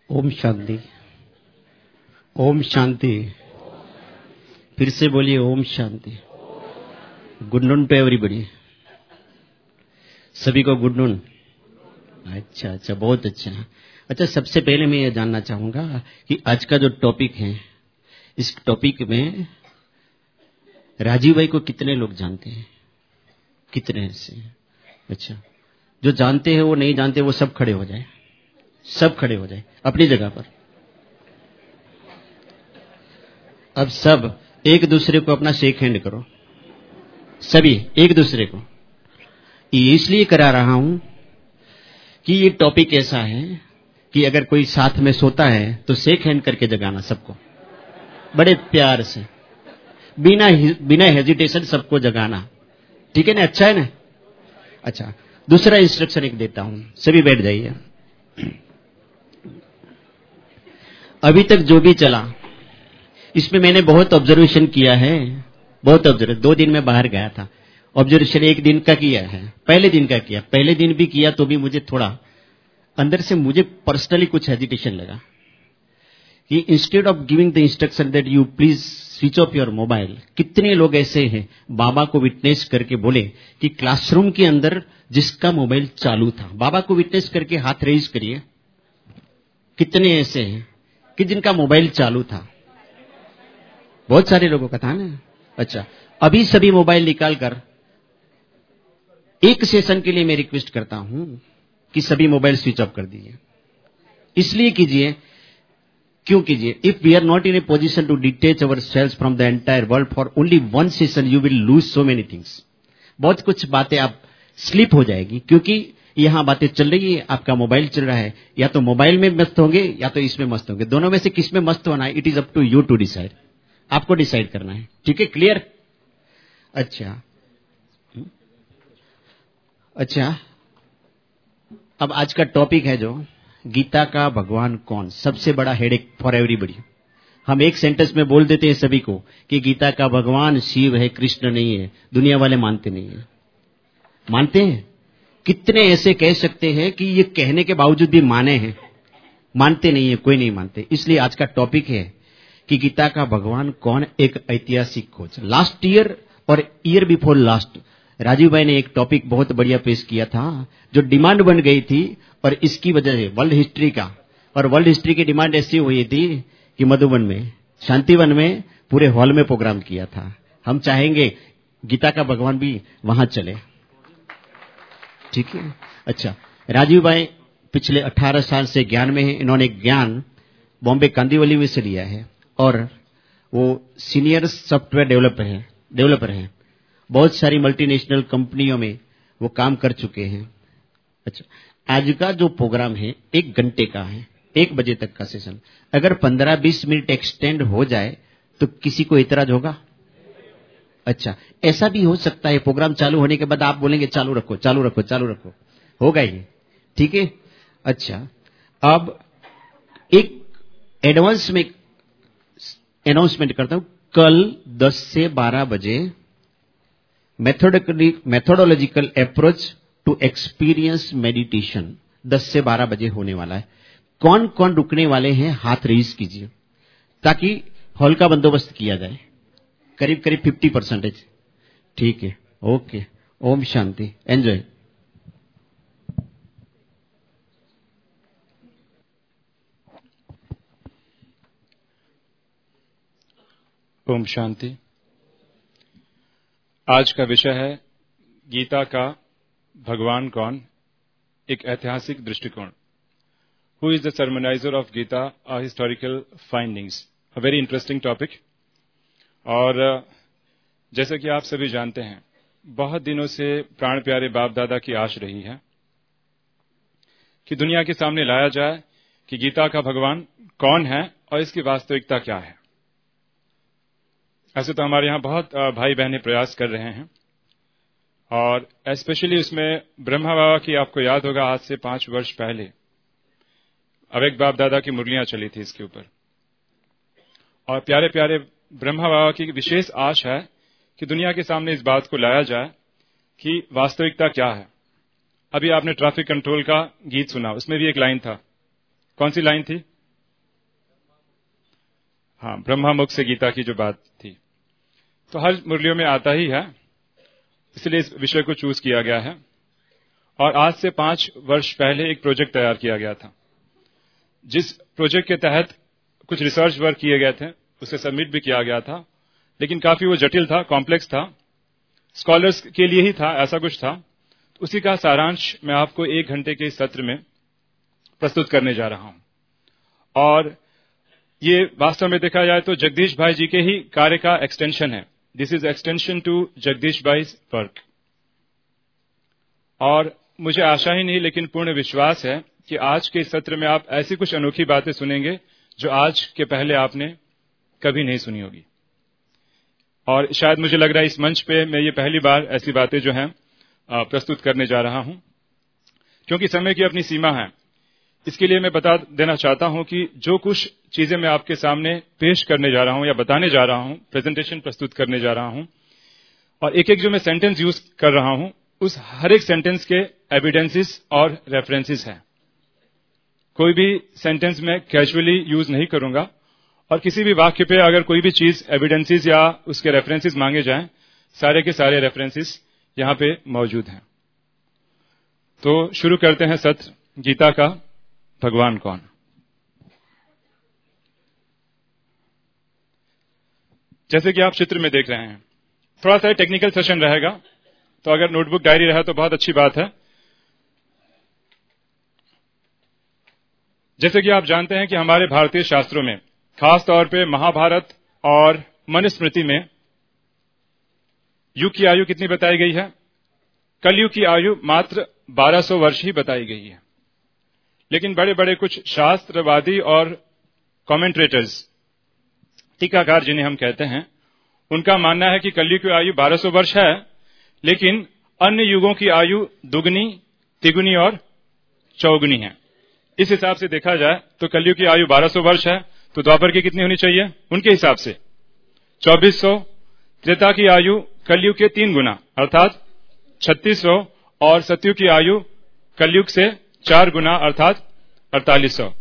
ओम शांति। ओम शांति। फिर से बोलिए Om Shanti. Good noon to everybody. सभी को गुड नून। अच्छा, बहुत अच्छा। सबसे पहले मैं ये जानना चाहूंगा कि आज का जो टॉपिक है, इस टॉपिक में राजीव भाई को कितने लोग जानते हैं? कितने ऐसे? अच्छा, जो जानते हैं वो नहीं जानते वो सब खड़े हो जाए, सब खड़े हो जाए अपनी जगह पर। अब सब एक दूसरे को अपना शेक हैंड करो, सभी एक दूसरे को। ये इसलिए करा रहा हूं कि ये टॉपिक ऐसा है कि अगर कोई साथ में सोता है तो शेक हैंड करके जगाना सबको, बड़े प्यार से, बिना हेजिटेशन सबको जगाना। ठीक है ना? अच्छा है ना? अच्छा, दूसरा इंस्ट्रक्शन एक देता हूं, सभी बैठ जाइए। अभी तक जो भी चला इसमें मैंने बहुत ऑब्जर्वेशन किया है, बहुत ऑब्जर्वेशन। 2 दिन में बाहर गया था, ऑब्जर्वेशन 1 दिन का किया है, पहले दिन का किया। पहले दिन भी किया तो भी मुझे थोड़ा अंदर से मुझे पर्सनली कुछ हेजिटेशन लगा कि instead of giving the instruction that you please switch off your mobile, कितने लोग ऐसे हैं बाबा को विटनेस करके बोले कि क्लासरूम के अंदर जिसका मोबाइल चालू था, बाबा को विटनेस करके हाथ रेज करिए। कितने ऐसे हैं कि जिनका मोबाइल चालू था? बहुत सारे लोगों का था ना। अच्छा, अभी सभी मोबाइल निकाल कर एक सेशन के लिए मैं रिक्वेस्ट करता हूं कि सभी मोबाइल स्विच ऑफ कर दीजिए। इसलिए कीजिए, क्यों कीजिए? If we are not in a position to detach ourselves from the entire world for only 1 session, you will lose so many things. बहुत कुछ बातें आप स्लिप हो जाएगी, क्योंकि यहां बातें चल रही है, आपका मोबाइल चल रहा है। या तो मोबाइल में मस्त होंगे या तो इसमें मस्त होंगे, दोनों में से किस में मस्त होना है, it is up to you to decide. आपको डिसाइड करना है। ठीक है? क्लियर? अच्छा, अब आज का टॉपिक है जो गीता का भगवान कौन, सबसे बड़ा हेडेक फॉर एवरीबॉडी। हम एक सेंटेंस में बोल देते हैं सभी को कि गीता का भगवान शिव है, कृष्ण नहीं है। दुनिया वाले मानते नहीं है। मानते हैं? कितने ऐसे कह सकते हैं कि ये कहने के बावजूद भी माने हैं? मानते नहीं है, कोई नहीं मानते। इसलिए आज का टॉपिक है कि गीता का भगवान कौन, एक ऐतिहासिक खोज। लास्ट ईयर और ईयर बिफोर लास्ट राजीव भाई ने एक टॉपिक बहुत बढ़िया पेश किया था, जो डिमांड बन गई थी, और इसकी वजह से वर्ल्ड हिस्ट्री का, और वर्ल्ड हिस्ट्री की डिमांड ऐसी हुई थी कि मधुबन में, शांतिवन में पूरे हॉल में प्रोग्राम किया था। हम चाहेंगे गीता का भगवान भी वहां चले। ठीक है? अच्छा, राजीव भाई पिछले 18 साल से ज्ञान में है। इन्होंने ज्ञान बॉम्बे कांदीवली में से लिया है और वो सीनियर सॉफ्टवेयर डेवलपर हैं। बहुत सारी मल्टीनेशनल कंपनियों में वो काम कर चुके हैं। अच्छा, आज का जो प्रोग्राम है 1 घंटे का है, 1 बजे तक का सेशन। अगर 15-20 मिनट एक्सटेंड हो जाए तो किसी को इतराज होगा? अच्छा, ऐसा भी हो सकता है प्रोग्राम चालू होने के बाद आप बोलेंगे चालू रखो, चालू रखो, चालू रखो, होगा ही। ठीक है? अच्छा, अब एक एडवांस में अनाउंसमेंट करता हूं। कल 10 से 12 बजे methodological approach to experience meditation 10 से 12 बजे होने वाला है। कौन कौन रुकने वाले हैं हाथ रेज कीजिए, ताकि हॉल का बंदोबस्त किया जाए। करीब 50%। ठीक है? ओके। ओम शांति। एंजॉय। ओम शांति। आज का विषय है गीता का भगवान कौन, एक ऐतिहासिक दृष्टिकोण। Who is the sermoniser of Gita, our historical findings. A very interesting topic. और जैसे कि आप सभी जानते हैं, बहुत दिनों से प्राण प्यारे बाप दादा की आश रही है कि दुनिया के सामने लाया जाए कि गीता का भगवान कौन है और इसकी वास्तविकता क्या है। ऐसे तो हमारे यहाँ बहुत भाई बहनें प्रयास कर रहे हैं, और स्पेशली उसमें ब्रह्मा बाबा की, आपको याद होगा आज से 5 वर्ष पहले अवेक बाप दादा की मुरलियां चली थी इसके ऊपर। और प्यारे प्यारे ब्रह्मा बाबा की विशेष आश है कि दुनिया के सामने इस बात को लाया जाए कि वास्तविकता क्या है। अभी आपने ट्रैफिक कंट्रोल का गीत सुना, उसमें भी एक लाइन था। कौन सी लाइन थी? हाँ, ब्रह्मा मुख से गीता की जो बात थी, तो हर मुरलियों में आता ही है, इसलिए इस विषय को चूज किया गया है। और आज से 5 वर्ष पहले एक प्रोजेक्ट तैयार किया गया था, जिस प्रोजेक्ट के तहत कुछ रिसर्च वर्क किए गए थे, उसे सबमिट भी किया गया था, लेकिन काफी वो जटिल था, कॉम्प्लेक्स था, स्कॉलर्स के लिए ही था, ऐसा कुछ था। उसी का सारांश मैं आपको 1 घंटे के इस सत्र में प्रस्तुत करने जा रहा हूं। और ये वास्तव में देखा जाए तो जगदीश भाई जी के ही कार्य का एक्सटेंशन है। This is extension to Jagdish भाई वर्क। और मुझे आशा ही नहीं लेकिन पूर्ण विश्वास है कि आज के इस सत्र में आप ऐसी कुछ अनोखी बातें सुनेंगे जो आज के पहले आपने कभी नहीं सुनी होगी। और शायद मुझे लग रहा है इस मंच पे मैं ये पहली बार ऐसी बातें जो हैं प्रस्तुत करने जा रहा हूं, क्योंकि समय की अपनी सीमा है। इसके लिए मैं बता देना चाहता हूं कि जो कुछ चीजें मैं आपके सामने पेश करने जा रहा हूं या बताने जा रहा हूं, प्रेजेंटेशन प्रस्तुत करने जा रहा हूं, और एक एक जो मैं सेंटेंस यूज कर रहा हूं, उस हर एक सेंटेंस के एविडेंसेस और रेफरेंसेस हैं। कोई भी सेंटेंस में कैजुअली यूज नहीं करूंगा, और किसी भी वाक्य पे अगर कोई भी चीज एविडेंसेस या उसके रेफरेंसेस मांगे जाएं, सारे के सारे रेफरेंसेस यहां पे मौजूद हैं। तो शुरू करते हैं सत्र, गीता का भगवान कौन। जैसे कि आप चित्र में देख रहे हैं, थोड़ा सा टेक्निकल सेशन रहेगा, तो अगर नोटबुक डायरी रहा तो बहुत अच्छी बात है। जैसे कि आप जानते हैं कि हमारे भारतीय शास्त्रों में, खास तौर पे महाभारत और मनुस्मृति में, युग की आयु कितनी बताई गई है? कलयुग की आयु मात्र 1200 वर्ष ही बताई गई है। लेकिन बड़े बड़े कुछ शास्त्रवादी और कमेंट्रेटर्स, टीकाकार जिन्हें हम कहते हैं, उनका मानना है कि कलयुग की आयु 1200 वर्ष है, लेकिन अन्य युगों की आयु दुगनी, तिगुनी और चौगुनी है। इस हिसाब से देखा जाए तो कलयुग की आयु 1200 वर्ष है, तो द्वापर की कितनी होनी चाहिए? उनके हिसाब से 2400। त्रेता की आयु कलयुग के 3 गुना अर्थात 3600, और सतयुग की आयु कलयुग से 4 गुना अर्थात 4800।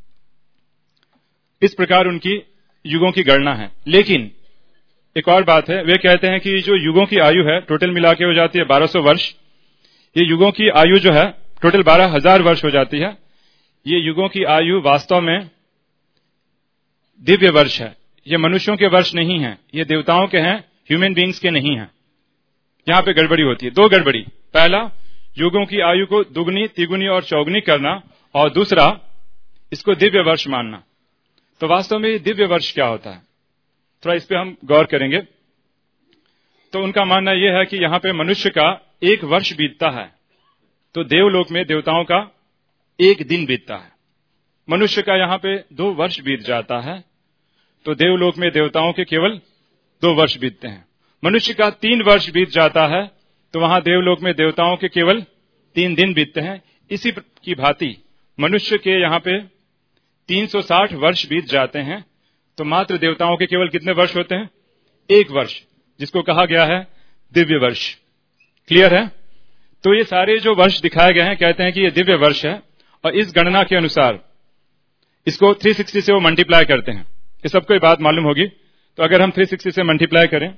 इस प्रकार उनकी युगों की गणना है। लेकिन एक और बात है, वे कहते हैं कि जो युगों की आयु है टोटल मिला के हो जाती है 1200 वर्ष। ये युगों की आयु जो है टोटल 12,000 वर्ष हो जाती है। ये युगों की आयु वास्तव में दिव्य वर्ष है। ये मनुष्यों के वर्ष नहीं है, ये देवताओं के हैं, ह्यूमन बींग्स के नहीं हैं। यहां पे गड़बड़ी होती है, 2 गड़बड़ी। पहला, युगों की आयु को दुगनी, तिगुनी और चौगुनी करना, और दूसरा, इसको दिव्य वर्ष मानना। तो वास्तव में ये दिव्य वर्ष क्या होता है, थोड़ा इस पे हम गौर करेंगे। तो उनका मानना यह है कि यहां पे मनुष्य का 1 वर्ष बीतता है, तो देवलोक में देवताओं का 1 दिन बीतता है। मनुष्य का यहां पे 2 वर्ष बीत जाता है, तो देवलोक में देवताओं के केवल 2 वर्ष बीतते हैं। मनुष्य का 3 वर्ष बीत जाता है, तो वहां देवलोक में देवताओं के केवल 3 दिन बीतते हैं। इसी की भांति मनुष्य के यहां पे 360 वर्ष बीत जाते हैं, तो मात्र देवताओं के केवल कितने वर्ष होते हैं? 1 वर्ष, जिसको कहा गया है दिव्य वर्ष। क्लियर है? तो ये सारे जो वर्ष दिखाए गए हैं, कहते हैं कि ये दिव्य वर्ष है, और इस गणना के अनुसार इसको 360 से वो मल्टीप्लाई करते हैं। ये सबको ये बात मालूम होगी। तो अगर हम 360 से मल्टीप्लाई करें,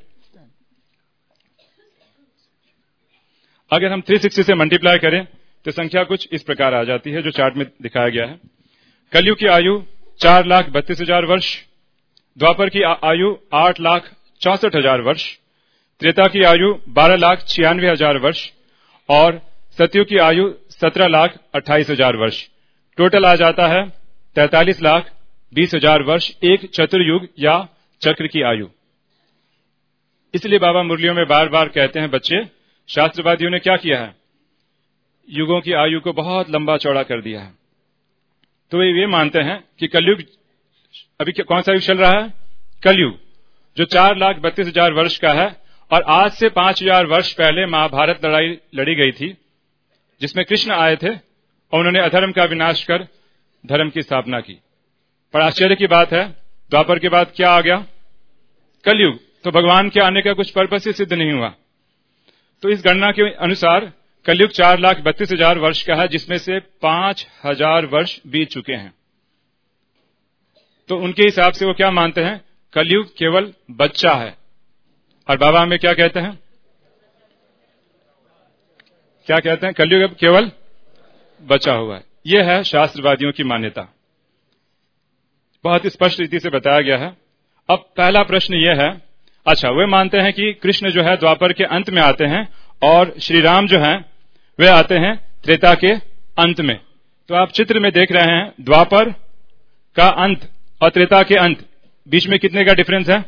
तो संख्या कुछ इस प्रकार आ जाती है, जो चार्ट में दिखाया गया है। कलयुग की आयु 4,32,000 वर्ष, द्वापर की आयु 8,64,000 वर्ष, त्रेता की आयु 12,96,000 वर्ष, और सतयुग की आयु 17,28,000 वर्ष। टोटल आ जाता है 43,20,000 वर्ष, एक चतुर्युग या चक्र की आयु। इसलिए बाबा मुरलियों में बार बार कहते हैं, बच्चे, शास्त्रवादियों ने क्या किया है? युगों की आयु को बहुत लंबा चौड़ा कर दिया है। तो वे ये मानते हैं कि कलयुग, अभी कौन सा युग चल रहा है? कलयुग, जो 4,32,000 वर्ष का है, और आज से 5,000 वर्ष पहले महाभारत लड़ाई लड़ी गई थी, जिसमें कृष्ण आए थे और उन्होंने अधर्म का विनाश कर धर्म की स्थापना की। पर आश्चर्य की बात है, द्वापर के बाद क्या आ गया? कलयुग। तो भगवान के आने का कुछ पर्पस ही सिद्ध नहीं हुआ। तो इस गणना के अनुसार कलयुग 4,32,000 वर्ष का है, जिसमें से 5,000 वर्ष बीत चुके हैं। तो उनके हिसाब से वो क्या मानते हैं? कलयुग केवल बच्चा है। और बाबा हमें क्या कहते हैं? क्या कहते हैं? कलयुग केवल बचा हुआ है। यह है शास्त्रवादियों की मान्यता, बहुत स्पष्ट रीति से बताया गया है। अब पहला प्रश्न यह है, अच्छा वे मानते हैं कि कृष्ण जो है द्वापर के अंत में आते हैं और श्री राम जो है वे आते हैं त्रेता के अंत में। तो आप चित्र में देख रहे हैं द्वापर का अंत और त्रेता के अंत, बीच में कितने का डिफरेंस है?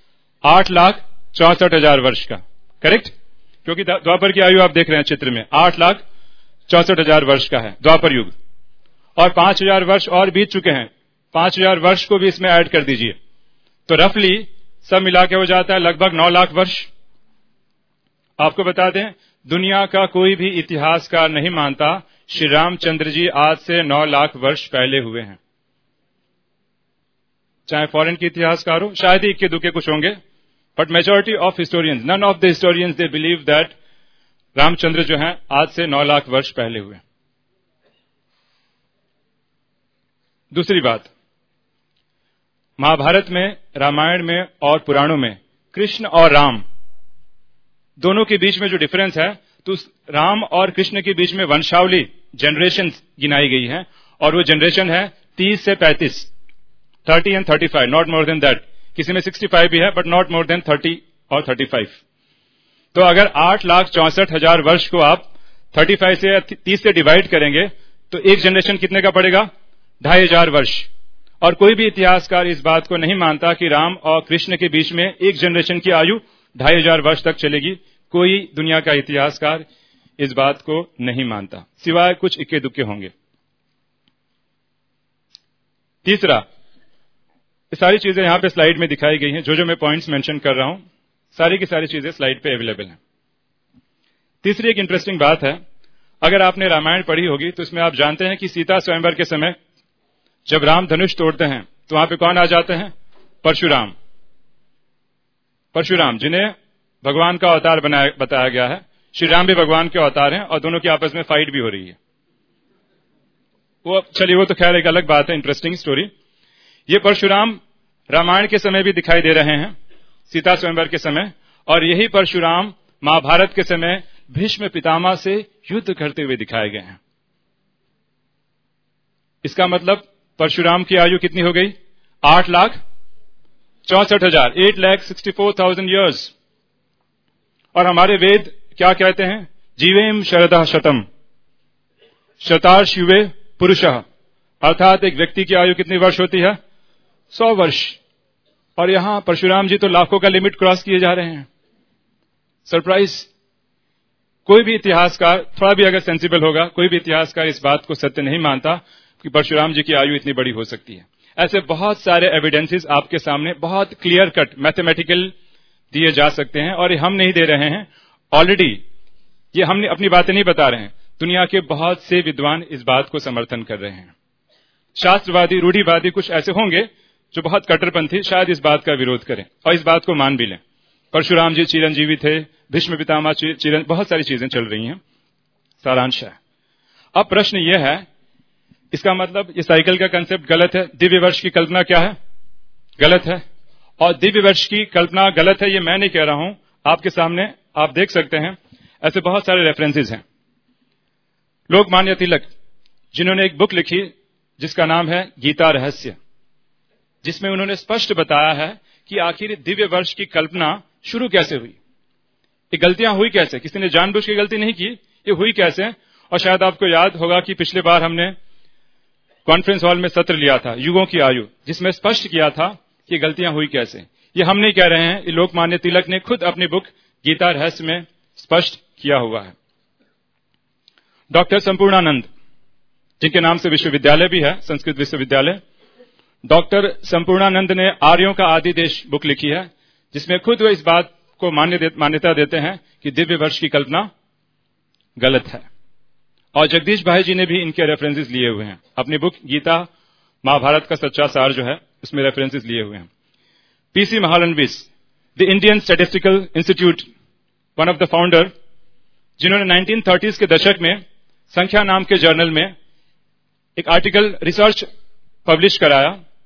8,64,000 वर्ष का। करेक्ट? क्योंकि द्वापर की आयु आप देख रहे हैं चित्र में 8,64,000 वर्ष का है द्वापर युग, और 5,000 वर्ष और बीत चुके हैं। 5,000 वर्ष को भी इसमें ऐड कर दीजिए तो रफली सब मिला के हो जाता है लगभग 9 लाख वर्ष। आपको बता दें, दुनिया का कोई भी इतिहासकार नहीं मानता श्री रामचंद्र जी आज से 9 लाख वर्ष पहले हुए हैं। चाहे फॉरेन के इतिहासकार हो, शायद ही इक्के दुक्के कुछ होंगे, but majority of historians, none of the historians they believe that Ramchandra जो है आज से 9 लाख वर्ष पहले हुए। दूसरी बात, महाभारत में, रामायण में और पुराणों में कृष्ण और राम दोनों के बीच में जो डिफरेंस है, तो राम और कृष्ण के बीच में वंशावली, जनरेशन गिनाई गई है, और वो जनरेशन है 30 से 35, 30 and 35, not more than that. किसी में 65 भी है, बट नॉट मोर देन 30 और 35। तो अगर 8,64,000 वर्ष को आप 35 से या 30 से डिवाइड करेंगे तो एक जनरेशन कितने का पड़ेगा? 2,500 वर्ष। और कोई भी इतिहासकार इस बात को नहीं मानता कि राम और कृष्ण के बीच में एक जनरेशन की आयु 2,500 वर्ष तक चलेगी। कोई दुनिया का इतिहासकार इस बात को नहीं मानता, सिवाय कुछ इक्के दुक्के होंगे। तीसरा, ये सारी चीजें यहां पे स्लाइड में दिखाई गई हैं, जो मैं पॉइंट्स मेंशन कर रहा हूं, सारी की सारी चीजें स्लाइड पे अवेलेबल हैं। तीसरी एक इंटरेस्टिंग बात है, अगर आपने रामायण पढ़ी होगी तो इसमें आप जानते हैं कि सीता स्वयंवर के समय जब राम धनुष तोड़ते हैं तो वहां पे कौन आ जाते हैं? परशुराम। परशुराम जिन्हें भगवान का अवतार बताया गया है। श्री राम भी भगवान के अवतार हैं और दोनों की आपस में फाइट भी हो रही है। वो चलिए, वो तो खैर एक अलग बात है, इंटरेस्टिंग स्टोरी। ये परशुराम रामायण के समय भी दिखाई दे रहे हैं, सीता स्वयंवर के समय, और यही परशुराम महाभारत के समय भीष्म पितामह से युद्ध करते हुए दिखाए गए हैं। इसका मतलब परशुराम की आयु कितनी हो गई? 8,64,000, 8,64,000 ईयर्स। और हमारे वेद क्या कहते हैं? जीवेम शरदः शतम शतार्ष युवे पुरुषः, अर्थात एक व्यक्ति की आयु कितनी वर्ष होती है? 100 वर्ष। और यहां परशुराम जी तो लाखों का लिमिट क्रॉस किए जा रहे हैं। सरप्राइज। कोई भी इतिहासकार, थोड़ा भी अगर सेंसिबल होगा, कोई भी इतिहासकार इस बात को सत्य नहीं मानता कि परशुराम जी की आयु इतनी बड़ी हो सकती है। ऐसे बहुत सारे एविडेंसेस आपके सामने बहुत क्लियर कट मैथमेटिकल दिए जा सकते हैं, और ये हम नहीं दे रहे हैं, ऑलरेडी ये हम अपनी बातें नहीं बता रहे हैं, दुनिया के बहुत से विद्वान इस बात को समर्थन कर रहे हैं। शास्त्रवादी, रूढ़िवादी कुछ ऐसे होंगे जो बहुत कट्टरपंथी शायद इस बात का विरोध करें और इस बात को मान भी लें। परशुराम जी चिरंजीवी थे, भीष्म पितामह बहुत सारी चीजें चल रही हैं। सारांश है। अब प्रश्न यह है, इसका मतलब ये साइकिल का कंसेप्ट गलत है, दिव्य वर्ष की कल्पना क्या है? गलत है। और दिव्य वर्ष की कल्पना गलत है ये मैं नहीं कह रहा हूं, आपके सामने आप देख सकते हैं, ऐसे बहुत सारे रेफरेंसेस हैं। लोकमान्य तिलक जिन्होंने एक बुक लिखी जिसका नाम है गीता रहस्य, जिसमें उन्होंने स्पष्ट बताया है कि आखिर दिव्य वर्ष की कल्पना शुरू कैसे हुई, ये गलतियां हुई कैसे, किसी ने जानबूझ के गलती नहीं की, ये हुई कैसे। और शायद आपको याद होगा कि पिछले बार हमने कॉन्फ्रेंस हॉल में सत्र लिया था युगों की आयु, जिसमें स्पष्ट किया था कि गलतियां हुई कैसे। ये हम नहीं कह रहे हैं, ये लोकमान्य तिलक ने खुद अपनी बुक गीता रहस्य में स्पष्ट किया हुआ है। डॉक्टर संपूर्णानंद, जिनके नाम से विश्वविद्यालय भी है, संस्कृत विश्वविद्यालय, डॉक्टर संपूर्णानंद ने आर्यों का आदि देश बुक लिखी है, जिसमें खुद वे इस बात को मान्यता देते हैं कि दिव्य वर्ष की कल्पना गलत है। और जगदीश भाई जी ने भी इनके रेफरेंसेस लिए हुए हैं, अपनी बुक गीता महाभारत का सच्चा सार जो है उसमें रेफरेंसेस लिए हुए हैं। PC Mahalanobis, the Indian statistical institute, one of the founder, जिन्होंने 1930s के दशक में संख्या नाम के जर्नल में एक आर्टिकल रिसर्च पब्लिश कराया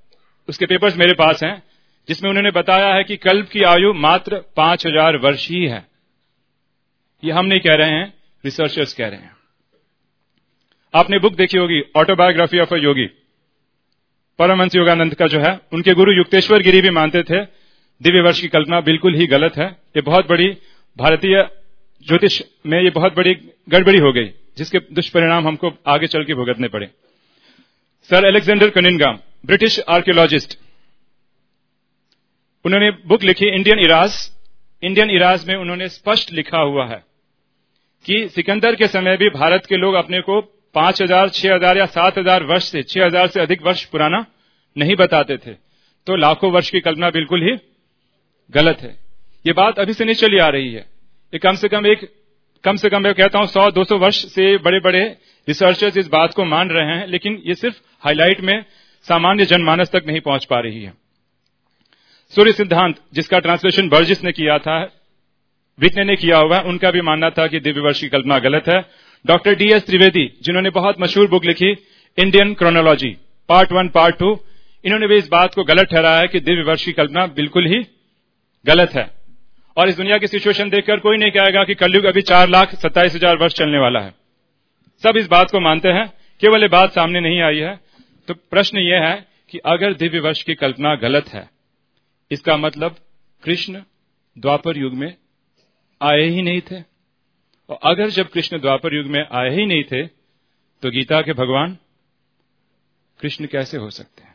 उसके पेपर्स मेरे पास हैं, जिसमें उन्होंने बताया है कि कल्प की आयु मात्र 5000 वर्ष ही है। ये हम नहीं कह रहे हैं, रिसर्चर्स कह रहे हैं। आपने बुक देखी होगी, autobiography of a Yogi, Paramahansa Yogananda का जो है। उनके गुरु युक्तेश्वर गिरी भी मानते थे दिव्य वर्ष की कल्पना बिल्कुल ही गलत है। ये बहुत बड़ी भारतीय ज्योतिष में ये बहुत बड़ी गड़बड़ी हो गई, जिसके दुष्परिणाम हमको आगे चल के भुगतने पड़े। Sir Alexander Cunningham, British archaeologist, उन्होंने बुक लिखी इंडियन इराज। इंडियन इराज में उन्होंने स्पष्ट लिखा हुआ है कि सिकंदर के समय भी भारत के लोग अपने को 5000, 6000 या 7000 वर्ष से 6000 से अधिक वर्ष पुराना नहीं बताते थे। तो लाखों वर्ष की कल्पना बिल्कुल ही गलत है। ये बात अभी से नहीं चली आ रही है, ये कम से कम मैं कहता हूं 100-200 वर्ष से बड़े बड़े रिसर्चर्स इस बात को मान रहे हैं, लेकिन ये सिर्फ हाईलाइट में सामान्य जनमानस तक नहीं पहुंच पा रही है। सूर्य सिद्धांत, जिसका ट्रांसलेशन बर्जिस ने किया था, विटने ने किया हुआ है, उनका भी मानना था कि दिव्य वर्ष की कल्पना गलत है। डॉक्टर DS त्रिवेदी, जिन्होंने बहुत मशहूर बुक लिखी इंडियन क्रोनोलॉजी, पार्ट 1 पार्ट 2, इन्होंने भी इस बात को गलत ठहराया है कि दिव्य वर्ष की कल्पना बिल्कुल ही गलत है। और इस दुनिया की सिचुएशन देखकर कोई नहीं कहेगा कि कलयुग अभी 4,27,000 वर्ष चलने वाला है। सब इस बात को मानते हैं, केवल ये बात सामने नहीं आई है। तो प्रश्न यह है कि अगर दिव्य वर्ष की कल्पना गलत है, इसका मतलब कृष्ण द्वापर युग में आए ही नहीं थे। और अगर जब कृष्ण द्वापर युग में आए ही नहीं थे, तो गीता के भगवान कृष्ण कैसे हो सकते हैं?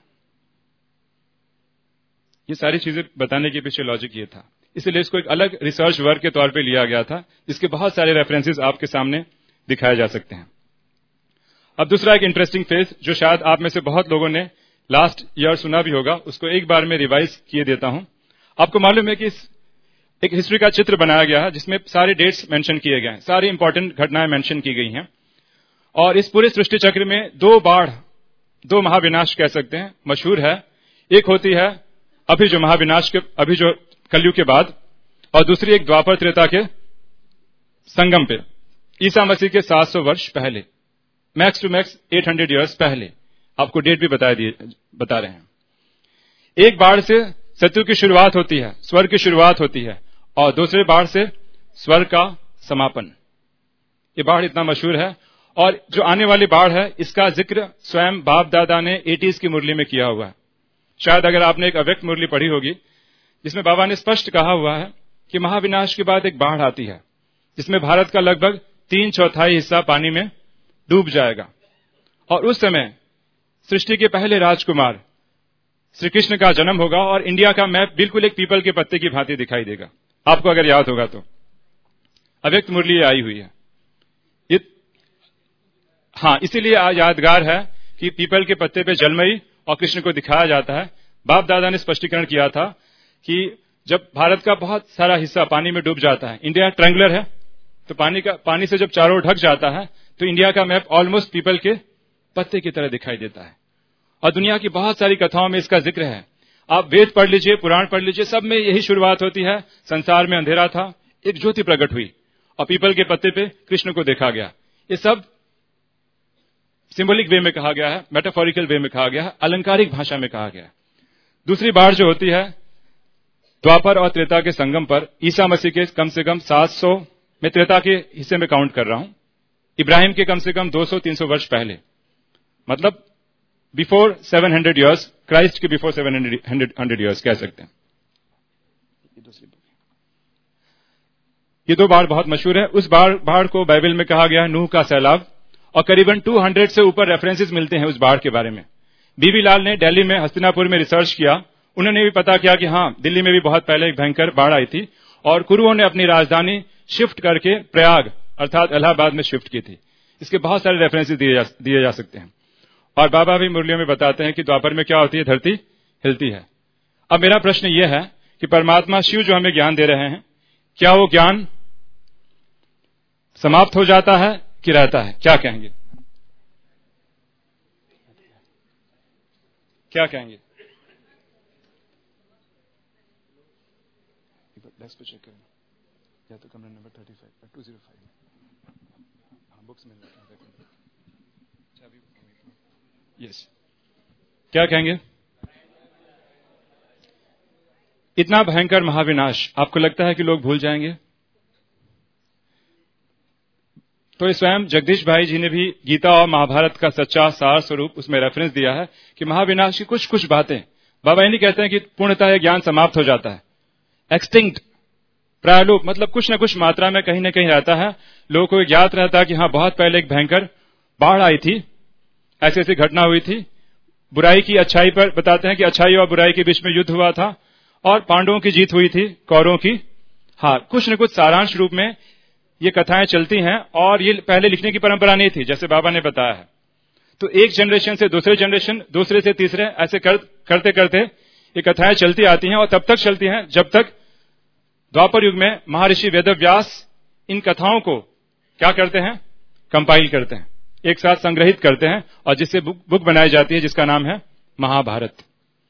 ये सारी चीजें बताने के पीछे लॉजिक ये था, इसलिए इसको एक अलग रिसर्च वर्क के तौर पे लिया गया था, जिसके बहुत सारे रेफरेंसेस आपके सामने दिखाए जा सकते हैं। अब दूसरा एक इंटरेस्टिंग फेज, जो शायद आप में से बहुत लोगों ने लास्ट ईयर सुना भी होगा, उसको एक बार में रिवाइज किए देता हूं। आपको मालूम है कि एक हिस्ट्री का चित्र बनाया गया है, जिसमें सारे डेट्स मेंशन किए गए हैं, सारी इंपॉर्टेंट घटनाएं मेंशन की गई हैं। और इस पूरे सृष्टि चक्र में 2 बाढ़, 2 महाविनाश कह सकते हैं, मशहूर है। एक होती है अभी जो महाविनाश के, अभी जो कलयुग के बाद, और दूसरी एक द्वापर त्रेता के संगम पे, ईसा मसीह के 700 वर्ष पहले, मैक्स टू मैक्स 800 ईयर्स पहले। आपको डेट भी बता रहे हैं। एक बाढ़ से सत्यु की शुरुआत होती है, स्वर्ग की शुरुआत होती है, और दूसरे बाढ़ से स्वर्ग का समापन। ये बाढ़ इतना मशहूर है। और जो आने वाली बाढ़ है, इसका जिक्र स्वयं बाप दादा ने 80s की मुरली में किया हुआ है। शायद अगर आपने एक अव्यक्त मुरली पढ़ी होगी, जिसमें बाबा ने स्पष्ट कहा हुआ है कि महाविनाश के बाद एक बाढ़ आती है, जिसमें भारत का लगभग 3/4 हिस्सा पानी में डूब जाएगा। और उस समय सृष्टि के पहले राजकुमार श्री कृष्ण का जन्म होगा, और इंडिया का मैप बिल्कुल एक पीपल के पत्ते की भांति दिखाई देगा। आपको अगर याद होगा तो अव्यक्त मुरली आई हुई है ये। हाँ, इसीलिए यादगार है कि पीपल के पत्ते पे जलमई और कृष्ण को दिखाया जाता है। बाप दादा ने स्पष्टीकरण किया था कि जब भारत का बहुत सारा हिस्सा पानी में डूब जाता है, इंडिया ट्रायंगुलर है, तो पानी से जब चारों ओर ढक जाता है, तो इंडिया का मैप ऑलमोस्ट पीपल के पत्ते की तरह दिखाई देता है। और दुनिया की बहुत सारी कथाओं में इसका जिक्र है। आप वेद पढ़ लीजिए, पुराण पढ़ लीजिए, सब में यही शुरुआत होती है। संसार में अंधेरा था, एक ज्योति प्रकट हुई, और पीपल के पत्ते पे कृष्ण को देखा गया। ये सब सिंबॉलिक वे में कहा गया है, मेटाफोरिकल वे में कहा गया है, अलंकारिक भाषा में कहा गया है। दूसरी बाढ़ जो होती है द्वापर और त्रेता के संगम पर, ईसा मसीह के कम से कम 700, मैं त्रेता के हिस्से में काउंट कर रहा हूं, इब्राहिम के कम से कम 200-300 वर्ष पहले, मतलब बिफोर 700 ईयर्स, क्राइस्ट के बिफोर 700 ईयर्स कह सकते हैं। ये 2 बाढ़ बहुत मशहूर है। उस बाढ़ को बाइबल में कहा गया है नूह का सैलाब, और करीबन 200 से ऊपर रेफरेंसेस मिलते हैं उस बाढ़ के बारे में। बीबी लाल ने दिल्ली में हस्तिनापुर में रिसर्च किया, उन्होंने भी पता किया कि हाँ, दिल्ली में भी बहुत पहले एक भयंकर बाढ़ आई थी, और कुरुओं ने अपनी राजधानी शिफ्ट करके प्रयाग अर्थात इलाहाबाद में शिफ्ट की थी। इसके बहुत सारे रेफरेंसेस दिए जा सकते हैं। और बाबा भी मुरलियों में बताते हैं कि द्वापर में क्या होती है, धरती हिलती है। अब मेरा प्रश्न यह है कि परमात्मा शिव जो हमें ज्ञान दे रहे हैं, क्या वो ज्ञान समाप्त हो जाता है कि रहता है? क्या कहेंगे? क्या कहेंगे? डेस्क पे चेक करना, या तो कमरा नंबर 35 पर 205 हाँ, बुक्स मिल रही हैं। यस, क्या कहेंगे? इतना भयंकर महाविनाश आपको लगता है कि लोग भूल जाएंगे? तो स्वयं जगदीश भाई जी ने भी गीता और महाभारत का सच्चा सार स्वरूप उसमें रेफरेंस दिया है कि महाविनाश की कुछ कुछ बातें, बाबा ये नहीं कहते हैं कि पूर्णतः यह ज्ञान समाप्त हो जाता है, एक्सटिंक्ट, प्रायलोप, मतलब कुछ न कुछ मात्रा में कहीं न कहीं रहता है। लोगों को ज्ञात रहता है कि हाँ बहुत पहले एक भयंकर बाढ़ आई थी, ऐसी ऐसी घटना हुई थी, बुराई की अच्छाई पर बताते हैं कि अच्छाई और बुराई के बीच में युद्ध हुआ था और पांडवों की जीत हुई थी कौरवों की हार। कुछ न कुछ सारांश रूप में ये कथाएं चलती हैं और ये पहले लिखने की परंपरा नहीं थी, जैसे बाबा ने बताया है। तो एक जनरेशन से दूसरे जनरेशन, दूसरे से तीसरे, ऐसे करते करते ये कथाएं चलती आती हैं और तब तक चलती हैं जब तक द्वापर युग में महर्षि वेदव्यास इन कथाओं को क्या करते हैं, कंपाइल करते हैं, एक साथ संग्रहित करते हैं और जिससे बुक बनाई जाती है जिसका नाम है महाभारत।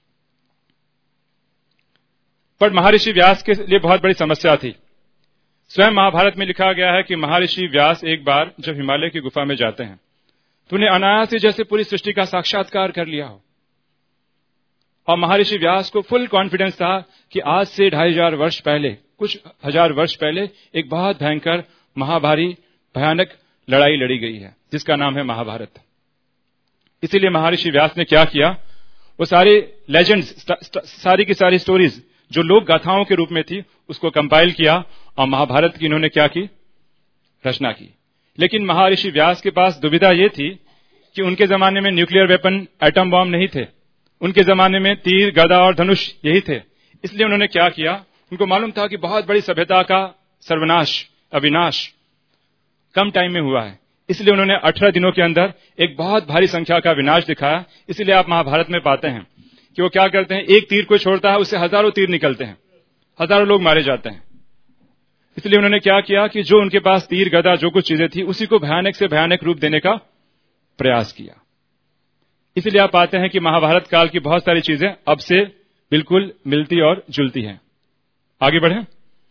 पर महर्षि व्यास के लिए बहुत बड़ी समस्या थी। स्वयं महाभारत में लिखा गया है कि महर्षि व्यास एक बार जब हिमालय की गुफा में जाते हैं तो उन्हें अनायास ही जैसे पूरी सृष्टि का साक्षात्कार कर लिया हो और महर्षि व्यास को फुल कॉन्फिडेंस था कि आज से 2500 वर्ष पहले, कुछ हजार वर्ष पहले एक बहुत भयंकर महाभारी भयानक लड़ाई लड़ी गई है जिसका नाम है महाभारत। इसीलिए महर्षि व्यास ने क्या किया, वो सारे लेजेंड्स, सारी की सारी स्टोरीज जो लोक गाथाओं के रूप में थी उसको कंपाइल किया और महाभारत की इन्होंने क्या की, रचना की। लेकिन महर्षि व्यास के पास दुविधा ये थी कि उनके जमाने में न्यूक्लियर वेपन, एटम बॉम्ब नहीं थे, उनके जमाने में तीर, गदा और धनुष यही थे। इसलिए उन्होंने क्या किया, उनको मालूम था कि बहुत बड़ी सभ्यता का सर्वनाश, अविनाश कम टाइम में हुआ है, इसलिए उन्होंने 18 दिनों के अंदर एक बहुत भारी संख्या का विनाश दिखाया। इसलिए आप महाभारत में पाते हैं कि वो क्या करते हैं, एक तीर को छोड़ता है उससे हजारों तीर निकलते हैं, हजारों लोग मारे जाते हैं। इसलिए उन्होंने क्या किया कि जो उनके पास तीर, गदा, जो कुछ चीजें थी उसी को भयानक से भयानक रूप देने का प्रयास किया। इसलिए आप पाते हैं कि महाभारत काल की बहुत सारी चीजें अब से बिल्कुल मिलती और जुलती हैं। आगे बढ़ें।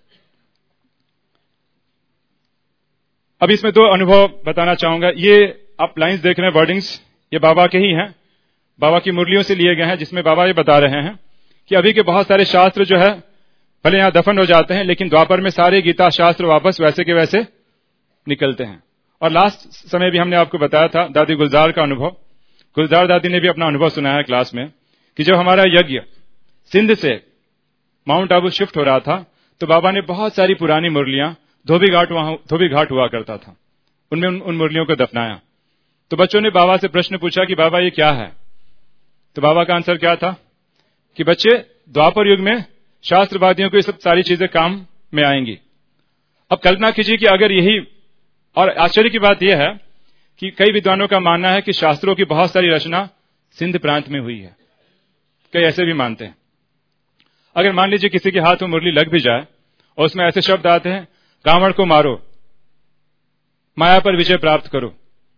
अब इसमें 2 अनुभव बताना चाहूंगा। ये आप लाइंस देख रहे हैं, वर्डिंग्स, ये बाबा के ही हैं, बाबा की मुरलियों से लिए गए हैं, जिसमें बाबा ये बता रहे हैं कि अभी के बहुत सारे शास्त्र जो है भले यहां दफन हो जाते हैं लेकिन द्वापर में सारे गीता शास्त्र वापस वैसे के वैसे निकलते हैं। और लास्ट समय भी हमने आपको बताया था दादी गुलजार का अनुभव, गुलजार दादी ने भी अपना अनुभव सुनाया क्लास में कि जब हमारा यज्ञ सिंध से माउंट आबू शिफ्ट हो रहा था तो बाबा ने बहुत सारी पुरानी मुरलियां, धोबी घाट हुआ करता था, उनमें उन मुरलियों को दफनाया। तो बच्चों ने बाबा से प्रश्न पूछा कि बाबा ये क्या है, तो बाबा का आंसर क्या था कि बच्चे, द्वापर युग में शास्त्रवादियों को ये सब सारी चीजें काम में आएंगी। अब कल्पना कीजिए कि अगर यही, और आश्चर्य की बात यह है कि कई विद्वानों का मानना है कि शास्त्रों की बहुत सारी रचना सिंध प्रांत में हुई है, कई ऐसे भी मानते हैं। अगर मान लीजिए किसी के हाथ में मुरली लग भी जाए और उसमें ऐसे शब्द आते हैं, रावण को मारो, माया पर विजय प्राप्त करो,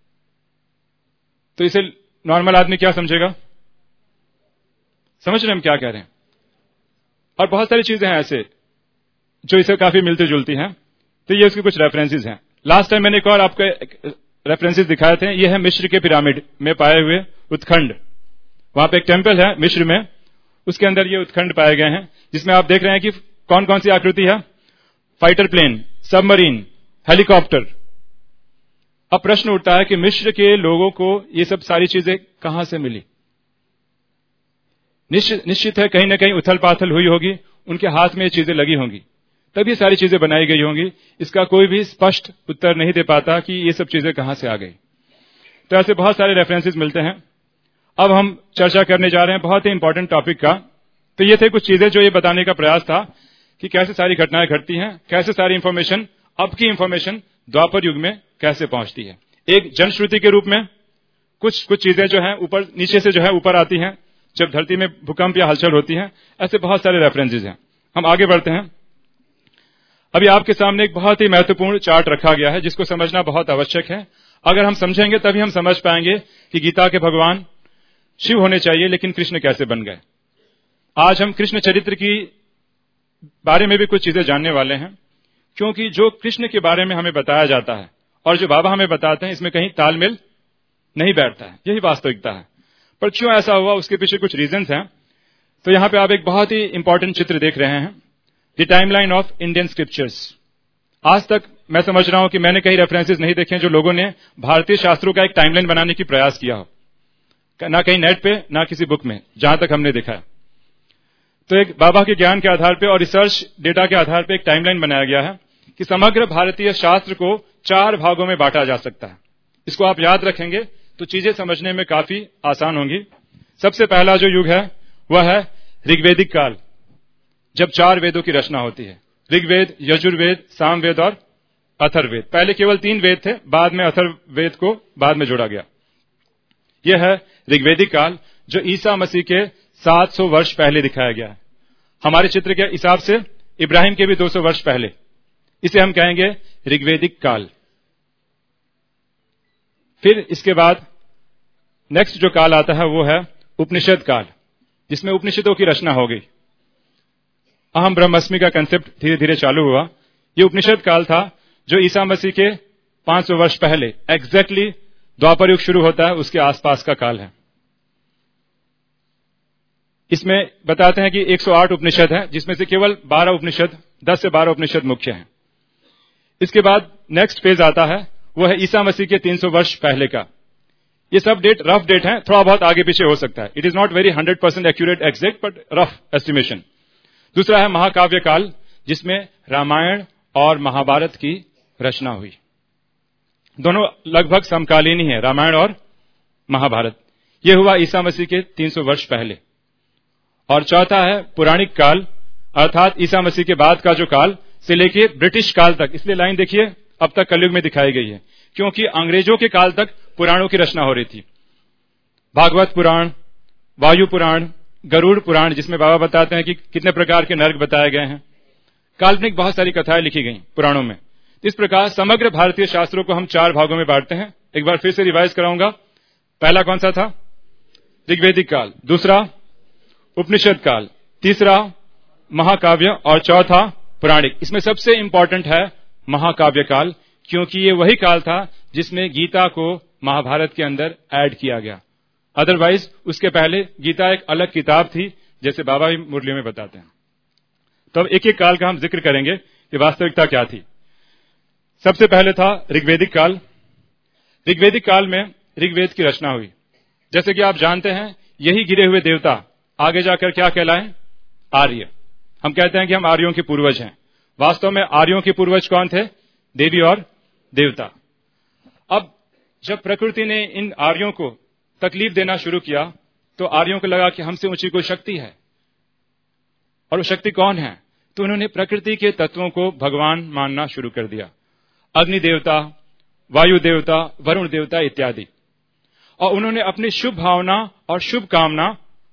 तो इसे नॉर्मल आदमी क्या समझेगा? समझ रहे हम क्या कह रहे हैं? और बहुत सारी चीजें हैं ऐसे जो इसे काफी मिलती जुलती हैं। तो ये उसके कुछ रेफरेंसेस हैं। लास्ट टाइम मैंने एक और आपको रेफरेंसेस दिखाए थे। ये है मिस्र के पिरामिड में पाए हुए उत्खंड। वहां पे एक टेंपल है मिस्र में, उसके अंदर ये उत्खंड पाए गए हैं जिसमें आप देख रहे हैं कि कौन कौन सी आकृति है, फाइटर प्लेन, सबमरीन, हेलीकॉप्टर। अब प्रश्न उठता है कि मिस्र के लोगों को ये सब सारी चीजें कहां से मिली? निश्चित है कहीं ना कहीं उथल पाथल हुई होगी, उनके हाथ में ये चीजें लगी होंगी, तभी सारी चीजें बनाई गई होंगी। इसका कोई भी स्पष्ट उत्तर नहीं दे पाता कि ये सब चीजें कहां से आ गई। तो ऐसे बहुत सारे रेफरेंसेस मिलते हैं। अब हम चर्चा करने जा रहे हैं बहुत ही इंपॉर्टेंट टॉपिक का। तो ये थे कुछ चीजें जो ये बताने का प्रयास था कि कैसे सारी घटनाएं घटती हैं, कैसे सारी इंफॉर्मेशन, अब की इंफॉर्मेशन द्वापर युग में कैसे पहुंचती है। एक जनश्रुति के रूप में कुछ चीजें जो है ऊपर नीचे से जो है ऊपर आती हैं जब धरती में भूकंप या हलचल होती है। ऐसे बहुत सारे रेफरेंसेस हैं। हम आगे बढ़ते हैं। अभी आपके सामने एक बहुत ही महत्वपूर्ण चार्ट रखा गया है जिसको समझना बहुत आवश्यक है। अगर हम समझेंगे तभी हम समझ पाएंगे कि गीता के भगवान शिव होने चाहिए लेकिन कृष्ण कैसे बन गए। आज हम कृष्ण चरित्र की बारे में भी कुछ चीजें जानने वाले हैं, क्योंकि जो कृष्ण के बारे में हमें बताया जाता है और जो बाबा हमें बताते हैं इसमें कहीं तालमेल नहीं बैठता है। यही वास्तविकता है। पर क्यों ऐसा हुआ उसके पीछे कुछ रीजंस हैं। तो यहां पे आप एक बहुत ही इंपॉर्टेंट चित्र देख रहे हैं, the timeline of Indian scriptures. आज तक मैं समझ रहा हूं कि मैंने कई रेफरेंसेस नहीं देखे जो लोगों ने भारतीय शास्त्रों का एक टाइमलाइन बनाने की प्रयास किया हो, ना कहीं नेट पे ना किसी बुक में, जहां तक हमने देखा है। तो एक बाबा के ज्ञान के आधार पे और रिसर्च डेटा के आधार पे एक टाइमलाइन बनाया गया है कि समग्र भारतीय शास्त्र को 4 भागों में बांटा जा सकता है। इसको आप याद रखेंगे तो चीजें समझने में काफी आसान होंगी। सबसे पहला जो युग है वह है ऋग्वेदिक काल, जब 4 वेदों की रचना होती है, ऋग्वेद, यजुर्वेद, सामवेद और अथर्ववेद। पहले केवल 3 वेद थे, बाद में अथर्ववेद को बाद में जोड़ा गया। यह है ऋग्वेदिक काल, जो ईसा मसीह के 700 वर्ष पहले दिखाया गया है। हमारे चित्र के हिसाब से इब्राहिम के भी 200 वर्ष पहले। इसे हम कहेंगे ऋग्वेदिक काल। फिर इसके बाद नेक्स्ट जो काल आता है वो है उपनिषद काल, जिसमें उपनिषदों की रचना हो गई। अहम ब्रह्मस्मि का कंसेप्ट धीरे धीरे चालू हुआ। ये उपनिषद काल था जो ईसा मसीह के 500 वर्ष पहले, एग्जैक्टली द्वापर युग शुरू होता है उसके आसपास का काल है। इसमें बताते हैं कि 108 उपनिषद है, जिसमें से केवल 12 उपनिषद, 10 से 12 उपनिषद मुख्य हैं। इसके बाद नेक्स्ट फेज आता है, वो है ईसा मसीह के 300 वर्ष पहले का। ये सब डेट रफ डेट है, थोड़ा बहुत आगे पीछे हो सकता है। It is not very 100% accurate exact, but rough estimation. दूसरा है महाकाव्य काल, जिसमें रामायण और महाभारत की रचना हुई। दोनों लगभग समकालीन ही है, रामायण और महाभारत। यह हुआ ईसा मसीह के 300 वर्ष पहले। और चौथा है पुराणिक काल, अर्थात ईसा मसीह के बाद का जो काल से लेके ब्रिटिश काल तक। इसलिए लाइन देखिए अब तक कलयुग में दिखाई गई है, क्योंकि अंग्रेजों के काल तक पुराणों की रचना हो रही थी। भागवत पुराण, वायु पुराण, गरुड़ पुराण, जिसमें बाबा बताते हैं कि कितने प्रकार के नर्क बताए गए हैं। काल्पनिक बहुत सारी कथाएं लिखी गई पुराणों में। इस प्रकार समग्र भारतीय शास्त्रों को हम 4 भागों में बांटते हैं। एक बार फिर से रिवाइज कराऊंगा। पहला कौन सा था? ऋग्वेदिक काल। दूसरा उपनिषद काल। तीसरा महाकाव्य और चौथा पुराणिक। इसमें सबसे इंपॉर्टेंट है महाकाव्य काल, क्योंकि ये वही काल था जिसमें गीता को महाभारत के अंदर ऐड किया गया। अदरवाइज उसके पहले गीता एक अलग किताब थी, जैसे बाबा भी मुरली में बताते हैं। तो अब एक एक काल का हम जिक्र करेंगे कि वास्तविकता क्या थी। सबसे पहले था ऋग्वेदिक काल। ऋग्वेदिक काल में ऋग्वेद की रचना हुई। जैसे कि आप जानते हैं, यही गिरे हुए देवता आगे जाकर क्या कहलाए? आर्य। हम कहते हैं कि हम आर्यों के पूर्वज हैं। वास्तव में आर्यों के पूर्वज कौन थे? देवी और देवता। अब जब प्रकृति ने इन आर्यों को तकलीफ देना शुरू किया, तो आर्यों को लगा कि हमसे ऊंची कोई शक्ति है, और वो शक्ति कौन है? तो उन्होंने प्रकृति के तत्वों को भगवान मानना शुरू कर दिया। अग्नि देवता, वायु देवता, वरुण देवता इत्यादि। और उन्होंने अपनी शुभ भावना और शुभ कामना,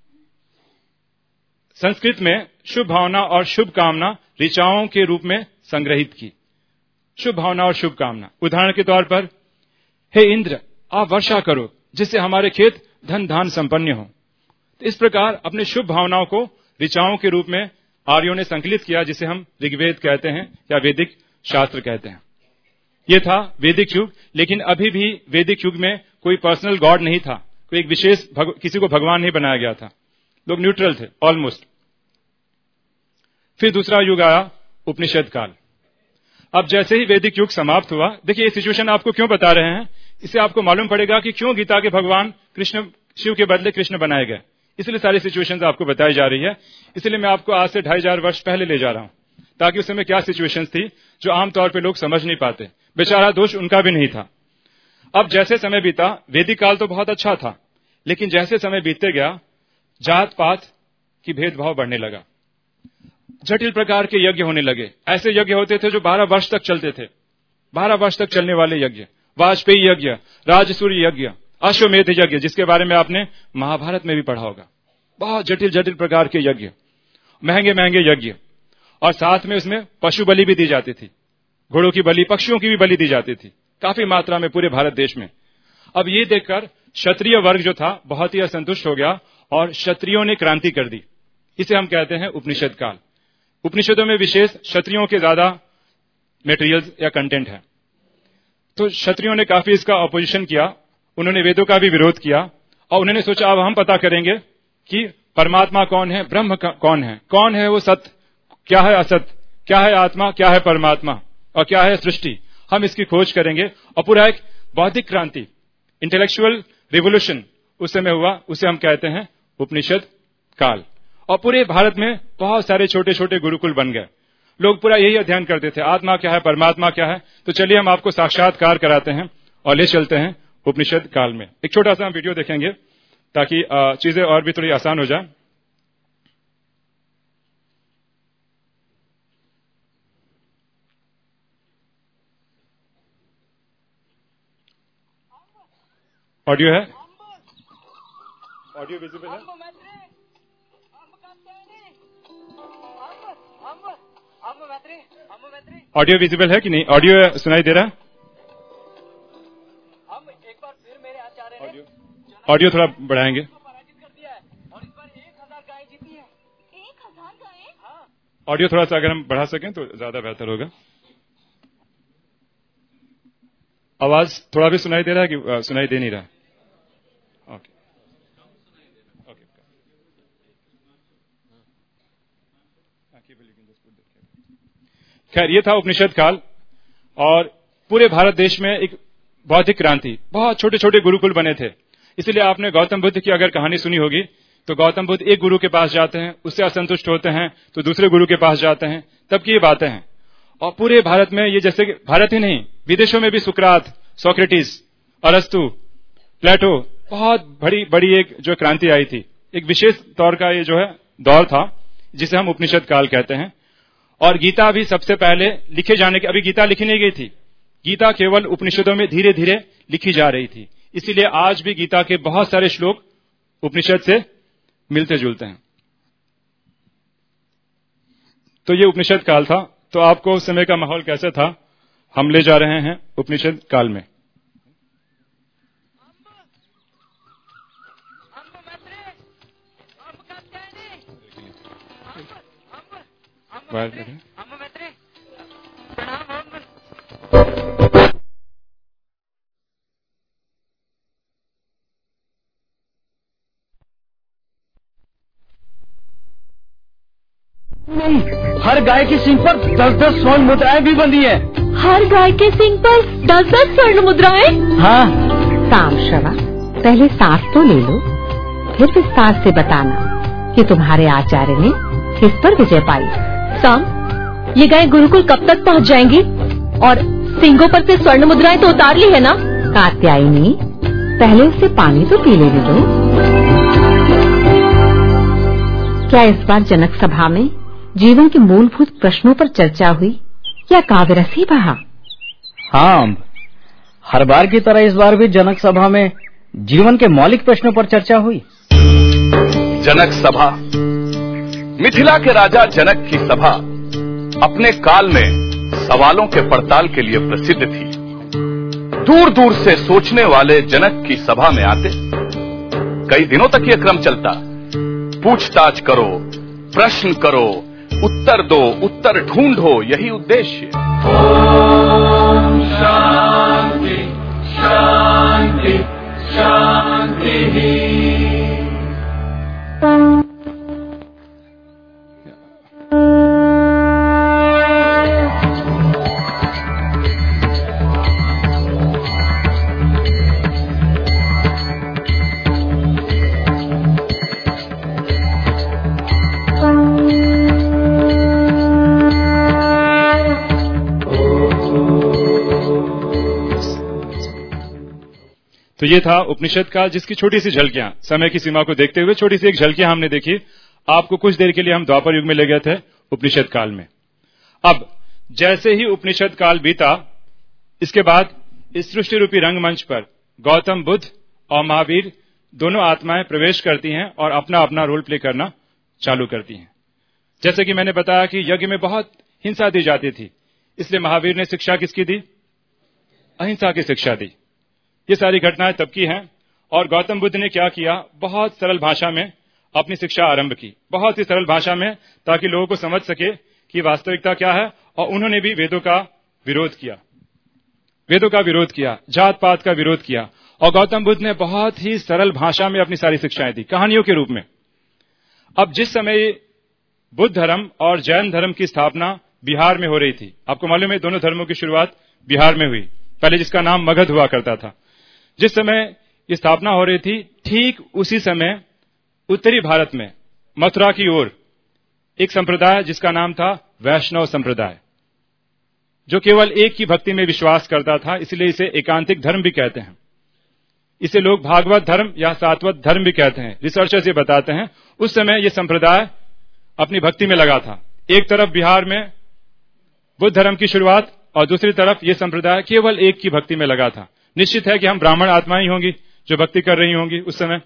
संस्कृत में शुभ भावना और शुभ कामना ऋचाओं के रूप में संग्रहित की। शुभ भावना और शुभ कामना, उदाहरण के तौर पर, हे इंद्र, आप वर्षा करो जिससे हमारे खेत धन धान संपन्न हो। तो इस प्रकार अपने शुभ भावनाओं को ऋचाओं के रूप में आर्यों ने संकलित किया, जिसे हम ऋग्वेद कहते हैं या वैदिक शास्त्र कहते हैं। यह था वैदिक युग। लेकिन अभी भी वैदिक युग में कोई पर्सनल गॉड नहीं था, कोई एक विशेष किसी को भगवान नहीं बनाया गया था। लोग न्यूट्रल थे ऑलमोस्ट। फिर दूसरा युग आया उपनिषद काल। अब जैसे ही वैदिक युग समाप्त हुआ, देखिए ये सिचुएशन आपको क्यों बता रहे हैं, इससे आपको मालूम पड़ेगा कि क्यों गीता के भगवान कृष्ण, शिव के बदले कृष्ण बनाए गए। इसलिए सारी सिचुएशंस आपको बताई जा रही है। इसलिए मैं आपको आज से 2500 वर्ष पहले ले जा रहा हूं, ताकि उस समय क्या सिचुएशंस थी जो आमतौर पर लोग समझ नहीं पाते। बेचारा दोष उनका भी नहीं था। अब जैसे समय बीता, वैदिक काल तो बहुत अच्छा था, लेकिन जैसे समय बीतते गया, जात पात की भेदभाव बढ़ने लगा। जटिल प्रकार के यज्ञ होने लगे। ऐसे यज्ञ होते थे जो 12 वर्ष तक चलते थे। 12 वर्ष तक चलने वाले यज्ञ, वाजपेयी यज्ञ, राजसूय यज्ञ, अश्वमेध यज्ञ, जिसके बारे में आपने महाभारत में भी पढ़ा होगा। बहुत जटिल जटिल प्रकार के यज्ञ, महंगे महंगे यज्ञ, और साथ में उसमें पशु बलि भी दी जाती थी। घोड़ों की बलि, पक्षियों की भी बलि दी जाती थी, काफी मात्रा में पूरे भारत देश में। अब ये देखकर क्षत्रिय वर्ग जो था बहुत ही असंतुष्ट हो गया, और क्षत्रियों ने क्रांति कर दी। इसे हम कहते हैं उपनिषद काल। उपनिषदों में विशेष क्षत्रियों के ज्यादा मटेरियल्स या कंटेंट है, तो क्षत्रियों ने काफी इसका ऑपोजिशन किया। उन्होंने वेदों का भी विरोध किया, और उन्होंने सोचा अब हम पता करेंगे कि परमात्मा कौन है, ब्रह्म कौन है वो सत्य, क्या है असत, क्या है आत्मा, क्या है परमात्मा और क्या है सृष्टि, हम इसकी खोज करेंगे। और पूरा एक बौद्धिक क्रांति, इंटेलेक्चुअल रिवोल्यूशन उस समय हुआ, उसे हम कहते हैं उपनिषद काल। और पूरे भारत में बहुत सारे छोटे छोटे गुरुकुल बन गए, लोग पूरा यही अध्ययन करते थे, आत्मा क्या है, परमात्मा क्या है। तो चलिए हम आपको साक्षात्कार कराते हैं और ले चलते हैं उपनिषद काल में। एक छोटा सा हम वीडियो देखेंगे ताकि चीजें और भी थोड़ी आसान हो जाए। ऑडियो है, ऑडियो विजिबल है, ऑडियो विजिबल है कि नहीं, ऑडियो सुनाई दे रहा है? ऑडियो थोड़ा बढ़ाएंगे, ऑडियो थोड़ा सा अगर हम बढ़ा सकें तो ज्यादा बेहतर होगा। आवाज थोड़ा भी सुनाई दे रहा है कि सुनाई दे नहीं रहा? ओके, खैर ये था उपनिषद काल। और पूरे भारत देश में एक बौद्धिक क्रांति, बहुत छोटे छोटे गुरुकुल बने थे। इसलिए आपने गौतम बुद्ध की अगर कहानी सुनी होगी तो गौतम बुद्ध एक गुरु के पास जाते हैं, उससे असंतुष्ट होते हैं तो दूसरे गुरु के पास जाते हैं, तब की ये बातें हैं। और पूरे भारत में ये, जैसे कि भारत ही नहीं विदेशों में भी सुकरात, सोक्रेटिस, अरस्तु, प्लेटो, बहुत बड़ी एक जो क्रांति आई थी। एक विशेष तौर का ये जो है दौर था जिसे हम उपनिषद काल कहते हैं। और गीता भी सबसे पहले लिखे जाने की, अभी गीता लिखी नहीं गई थी, गीता केवल उपनिषदों में धीरे धीरे लिखी जा रही थी। इसीलिए आज भी गीता के बहुत सारे श्लोक उपनिषद से मिलते जुलते हैं। तो ये उपनिषद काल था। तो आपको उस समय का माहौल कैसा था, हम ले जा रहे हैं उपनिषद काल में। हर गाय की सींग पर 10-10 स्वर्ण मुद्राएं भी बंधी है। हर गाय के सींग पर 10-10 स्वर्ण मुद्राएं? हाँ। साम श्रवा, पहले सांस तो ले लो, फिर विस्तार से बताना कि तुम्हारे आचार्य ने किस पर विजय पाई। साम, ये गाय गुरुकुल कब तक पहुंच जाएंगी? और सींगों पर से स्वर्ण मुद्राएं तो उतार ली है ना? कात्यायनी, पहले उससे पानी तो पी लेने दो। क्या इस बार जनक सभा में जीवन के मूलभूत प्रश्नों पर चर्चा हुई या काव्य रस ही बहा? हाँ, हर बार की तरह इस बार भी जनक सभा में जीवन के मौलिक प्रश्नों पर चर्चा हुई। जनक सभा, मिथिला के राजा जनक की सभा अपने काल में सवालों के पड़ताल के लिए प्रसिद्ध थी। दूर दूर से सोचने वाले जनक की सभा में आते। कई दिनों तक यह क्रम चलता, पूछताछ करो, प्रश्न करो, उत्तर दो, उत्तर ढूंढो, यही उद्देश्य। ओम शांति शांति शांति। तो ये था उपनिषद काल, जिसकी छोटी सी झलकियां, समय की सीमा को देखते हुए छोटी सी एक झलकियां हमने देखी। आपको कुछ देर के लिए हम द्वापर युग में ले गए थे उपनिषद काल में। अब जैसे ही उपनिषद काल बीता, इसके बाद इस सृष्टि रूपी रंगमंच पर गौतम बुद्ध और महावीर दोनों आत्माएं प्रवेश करती हैं और अपना अपना रोल प्ले करना चालू करती हैं। जैसे कि मैंने बताया कि यज्ञ में बहुत हिंसा दी जाती थी, इसलिए महावीर ने शिक्षा किसकी दी? अहिंसा की शिक्षा दी। ये सारी घटनाएं तब की हैं। और गौतम बुद्ध ने क्या किया? बहुत सरल भाषा में अपनी शिक्षा आरंभ की, बहुत ही सरल भाषा में, ताकि लोगों को समझ सके कि वास्तविकता क्या है। और उन्होंने भी वेदों का विरोध किया, वेदों का विरोध किया, जात पात का विरोध किया। और गौतम बुद्ध ने बहुत ही सरल भाषा में अपनी सारी शिक्षाएं दी, कहानियों के रूप में। अब जिस समय बुद्ध धर्म और जैन धर्म की स्थापना बिहार में हो रही थी, आपको मालूम है दोनों धर्मों की शुरुआत बिहार में हुई, पहले जिसका नाम मगध हुआ करता था। जिस समय ये स्थापना हो रही थी, ठीक उसी समय उत्तरी भारत में मथुरा की ओर एक संप्रदाय जिसका नाम था वैष्णव संप्रदाय, जो केवल एक की भक्ति में विश्वास करता था, इसलिए इसे एकांतिक धर्म भी कहते हैं। इसे लोग भागवत धर्म या सात्वत धर्म भी कहते हैं। रिसर्चर्स ये बताते हैं उस समय ये संप्रदाय अपनी भक्ति में लगा था। एक तरफ बिहार में बुद्ध धर्म की शुरुआत और दूसरी तरफ ये संप्रदाय केवल एक की भक्ति में लगा था। निश्चित है कि हम ब्राह्मण आत्माएं होंगी जो भक्ति कर रही होंगी उस समय,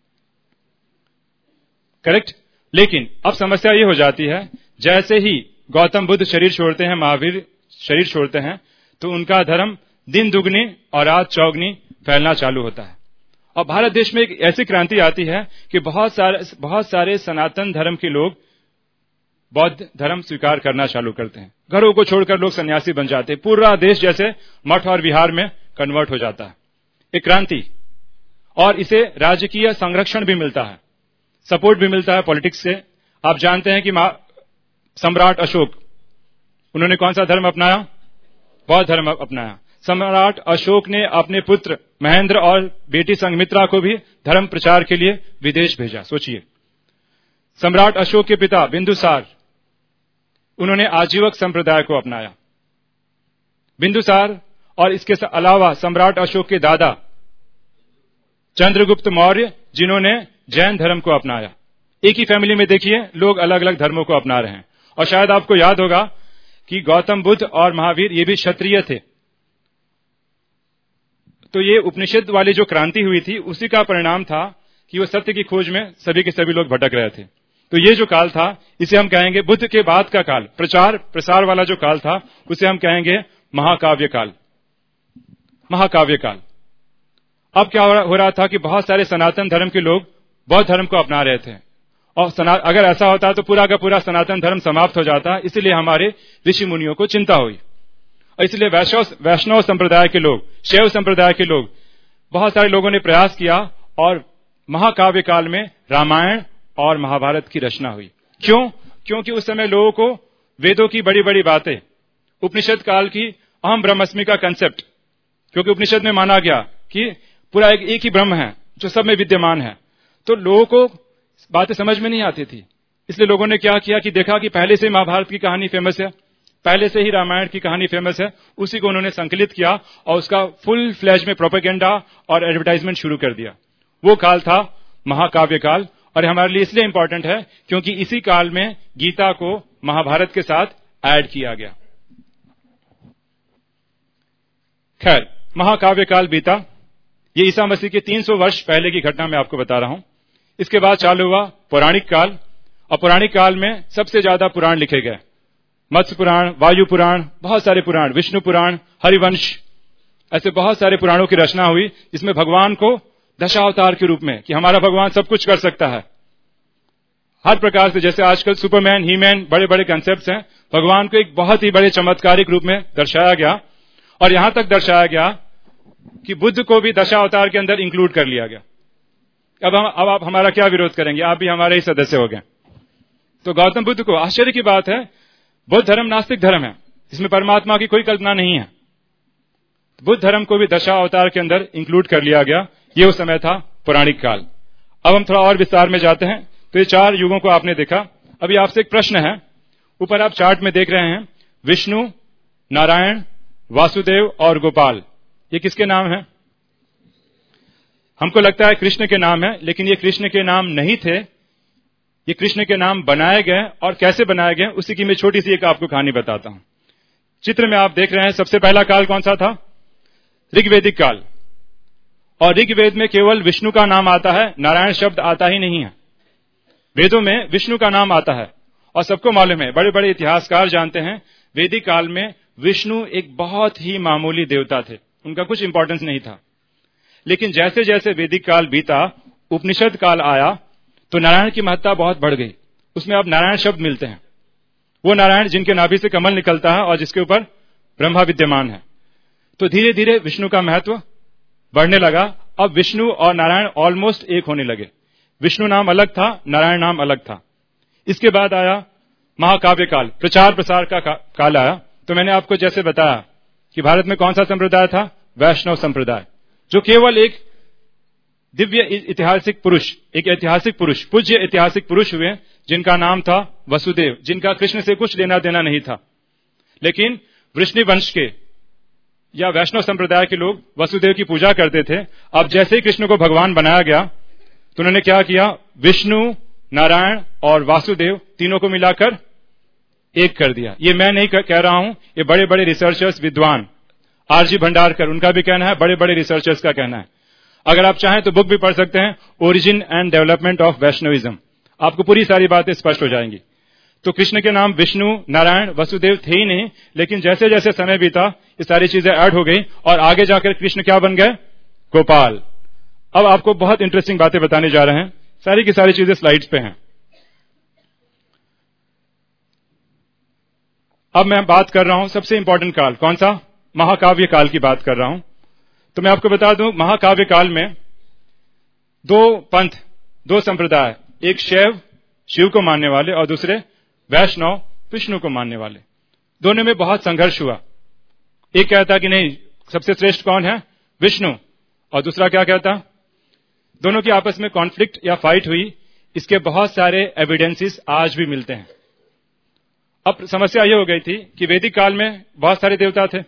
करेक्ट। लेकिन अब समस्या ये हो जाती है, जैसे ही गौतम बुद्ध शरीर छोड़ते हैं, महावीर शरीर छोड़ते हैं, तो उनका धर्म दिन दुगनी और रात चौगनी फैलना चालू होता है। और भारत देश में एक ऐसी क्रांति आती है कि बहुत सारे सनातन धर्म के लोग बौद्ध धर्म स्वीकार करना चालू करते हैं। घरों को छोड़कर लोग सन्यासी बन जाते हैं। पूरा देश जैसे मठ और विहार में कन्वर्ट हो जाता है। एक क्रांति, और इसे राजकीय संरक्षण भी मिलता है, सपोर्ट भी मिलता है पॉलिटिक्स से। आप जानते हैं कि सम्राट अशोक, उन्होंने कौन सा धर्म अपनाया? बौद्ध धर्म अपनाया। सम्राट अशोक ने अपने पुत्र महेंद्र और बेटी संघमित्रा को भी धर्म प्रचार के लिए विदेश भेजा। सोचिए, सम्राट अशोक के पिता बिंदुसार, उन्होंने आजीवक संप्रदाय को अपनाया। बिंदुसार और इसके अलावा सम्राट अशोक के दादा चंद्रगुप्त मौर्य, जिन्होंने जैन धर्म को अपनाया। एक ही फैमिली में देखिए लोग अलग अलग धर्मों को अपना रहे हैं। और शायद आपको याद होगा कि गौतम बुद्ध और महावीर ये भी क्षत्रिय थे। तो ये उपनिषद वाली जो क्रांति हुई थी उसी का परिणाम था कि वो सत्य की खोज में सभी के सभी लोग भटक रहे थे। तो ये जो काल था इसे हम कहेंगे बुद्ध के बाद का काल, प्रचार प्रसार वाला जो काल था उसे हम कहेंगे महाकाव्य काल। महाकाव्य काल। अब क्या हो रहा था कि बहुत सारे सनातन धर्म के लोग बौद्ध धर्म को अपना रहे थे, और अगर ऐसा होता तो पूरा का पूरा सनातन धर्म समाप्त हो जाता। इसलिए हमारे ऋषि मुनियों को चिंता हुई, और इसलिए वैष्णव संप्रदाय के लोग, शैव संप्रदाय के लोग, बहुत सारे लोगों ने प्रयास किया और महाकाव्य काल में रामायण और महाभारत की रचना हुई। क्यों? क्योंकि उस समय लोगों को वेदों की बड़ी बड़ी बातें, उपनिषद काल की अहम ब्रह्मस्मि का कंसेप्ट, क्योंकि उपनिषद में माना गया कि पूरा एक ही ब्रह्म है जो सब में विद्यमान है, तो लोगों को बातें समझ में नहीं आती थी। इसलिए लोगों ने क्या किया कि देखा कि पहले से महाभारत की कहानी फेमस है, पहले से ही रामायण की कहानी फेमस है, उसी को उन्होंने संकलित किया और उसका फुल फ्लैश में प्रोपेगेंडा और एडवर्टाइजमेंट शुरू कर दिया। वो काल था महाकाव्य काल, और हमारे लिए इसलिए इंपॉर्टेंट है क्योंकि इसी काल में गीता को महाभारत के साथ ऐड किया गया। खैर, महाकाव्य काल बीता। ये ईसा मसीह के 300 वर्ष पहले की घटना मैं आपको बता रहा हूं। इसके बाद चालू हुआ पौराणिक काल, और पौराणिक काल में सबसे ज्यादा पुराण लिखे गए। मत्स्य पुराण, वायु पुराण, बहुत सारे पुराण, विष्णु पुराण, हरिवंश, ऐसे बहुत सारे पुराणों की रचना हुई, जिसमें भगवान को दशावतार के रूप में, कि हमारा भगवान सब कुछ कर सकता है हर प्रकार से। जैसे आजकल सुपरमैन, हीमैन, बड़े बड़े कंसेप्ट्स हैं, भगवान को एक बहुत ही बड़े चमत्कारिक रूप में दर्शाया गया। और यहां तक दर्शाया गया कि बुद्ध को भी दशावतार के अंदर इंक्लूड कर लिया गया। अब आप हमारा क्या विरोध करेंगे? आप भी हमारे ही सदस्य हो गए। तो गौतम बुद्ध को, आश्चर्य की बात है, बुद्ध धर्म नास्तिक धर्म है, इसमें परमात्मा की कोई कल्पना नहीं है। बुद्ध धर्म को भी दशावतार के अंदर इंक्लूड कर लिया गया। ये उस समय था पौराणिक काल। अब हम थोड़ा और विस्तार में जाते हैं। तो ये 4 युगों को आपने देखा। अभी आपसे एक प्रश्न है, ऊपर आप चार्ट में देख रहे हैं, विष्णु, नारायण, वासुदेव और गोपाल, ये किसके नाम हैं? हमको लगता है कृष्ण के नाम है, लेकिन ये कृष्ण के नाम नहीं थे। ये कृष्ण के नाम बनाए गए, और कैसे बनाए गए उसी की मैं छोटी सी एक आपको कहानी बताता हूं। चित्र में आप देख रहे हैं, सबसे पहला काल कौन सा था? ऋग्वेदिक काल। और ऋग्वेद में केवल विष्णु का नाम आता है, नारायण शब्द आता ही नहीं है। वेदों में विष्णु का नाम आता है, और सबको मालूम है, बड़े बड़े इतिहासकार जानते हैं, वैदिक काल में विष्णु एक बहुत ही मामूली देवता थे, उनका कुछ इंपॉर्टेंस नहीं था। लेकिन जैसे जैसे वैदिक काल बीता, उपनिषद काल आया, तो नारायण की महत्ता बहुत बढ़ गई। उसमें अब नारायण शब्द मिलते हैं, वो नारायण जिनके नाभि से कमल निकलता है और जिसके ऊपर ब्रह्मा विद्यमान है। तो धीरे धीरे विष्णु का महत्व बढ़ने लगा। अब विष्णु और नारायण ऑलमोस्ट एक होने लगे। विष्णु नाम अलग था, नारायण नाम अलग था। इसके बाद आया महाकाव्य काल, प्रचार प्रसार का काल आया। तो मैंने आपको जैसे बताया कि भारत में कौन सा संप्रदाय था? वैष्णव संप्रदाय, जो केवल एक दिव्य ऐतिहासिक पुरुष, एक ऐतिहासिक पुरुष, पूज्य ऐतिहासिक पुरुष हुए जिनका नाम था वसुदेव, जिनका कृष्ण से कुछ लेना देना नहीं था। लेकिन वृष्णि वंश के या वैष्णव संप्रदाय के लोग वसुदेव की पूजा करते थे। अब जैसे ही कृष्ण को भगवान बनाया गया तो उन्होंने क्या किया? विष्णु, नारायण और वासुदेव तीनों को मिलाकर एक कर दिया। ये मैं नहीं कह रहा हूं, ये बड़े बड़े रिसर्चर्स, विद्वान आरजी भंडारकर, उनका भी कहना है, बड़े बड़े रिसर्चर्स का कहना है। अगर आप चाहें तो बुक भी पढ़ सकते हैं, origin and development of Vaishnavism, आपको पूरी सारी बातें स्पष्ट हो जाएंगी। तो कृष्ण के नाम विष्णु, नारायण, वसुदेव थे ही नहीं, लेकिन जैसे जैसे समय बीता ये सारी चीजें ऐड हो गई और आगे जाकर कृष्ण क्या बन गए? गोपाल। अब आपको बहुत इंटरेस्टिंग बातें बताने जा रहे हैं, सारी की सारी चीजें स्लाइड्स पे हैं। अब मैं बात कर रहा हूं सबसे इंपॉर्टेंट काल, कौन सा? महाकाव्य काल की बात कर रहा हूं। तो मैं आपको बता दूं, महाकाव्य काल में दो पंथ, दो संप्रदाय, एक शैव, शिव को मानने वाले, और दूसरे वैष्णव, विष्णु को मानने वाले, दोनों में बहुत संघर्ष हुआ। एक कहता कि नहीं, सबसे श्रेष्ठ कौन है? विष्णु, और दूसरा क्या कहता? दोनों की आपस में कॉन्फ्लिक्ट या फाइट हुई। इसके बहुत सारे एविडेंसेस आज भी मिलते हैं। अब समस्या यह हो गई थी कि वैदिक काल में बहुत सारे देवता थे,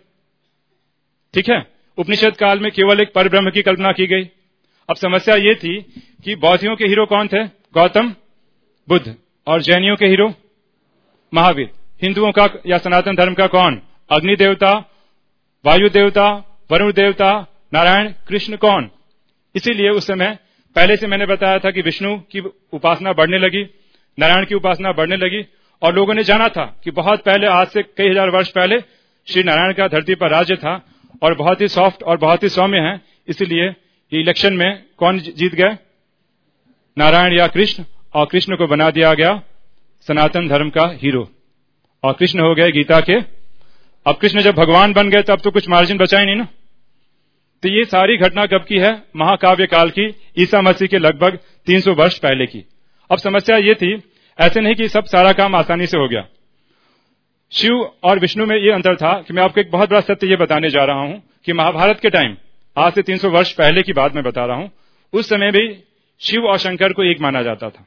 ठीक है, उपनिषद काल में केवल एक परब्रह्म की कल्पना की गई। अब समस्या यह थी कि बौद्धियों के हीरो कौन थे? गौतम बुद्ध, और जैनियों के हीरो महावीर। हिंदुओं का या सनातन धर्म का कौन? अग्नि देवता, वायु देवता, वरुण देवता, नारायण, कृष्ण कौन? इसीलिए उस समय पहले से मैंने बताया था कि विष्णु की उपासना बढ़ने लगी, नारायण की उपासना बढ़ने लगी, और लोगों ने जाना था कि बहुत पहले, आज से कई हजार वर्ष पहले, श्री नारायण का धरती पर राज्य था और बहुत ही सॉफ्ट और बहुत ही सौम्य है। इसलिए इलेक्शन में कौन जीत गए? नारायण या कृष्ण, और कृष्ण को बना दिया गया सनातन धर्म का हीरो, और कृष्ण हो गए गीता के। अब कृष्ण जब भगवान बन गए तब तो कुछ मार्जिन बचा ही नहीं ना। तो ये सारी घटना कब की है? महाकाव्य काल की, ईसा मसीह के लगभग 300 वर्ष पहले की। अब समस्या ये थी, ऐसे नहीं कि सब सारा काम आसानी से हो गया। शिव और विष्णु में ये अंतर था कि मैं आपको एक बहुत बड़ा सत्य ये बताने जा रहा हूं कि महाभारत के टाइम, आज से 300 वर्ष पहले की बात मैं बता रहा हूं, उस समय भी शिव और शंकर को एक माना जाता था।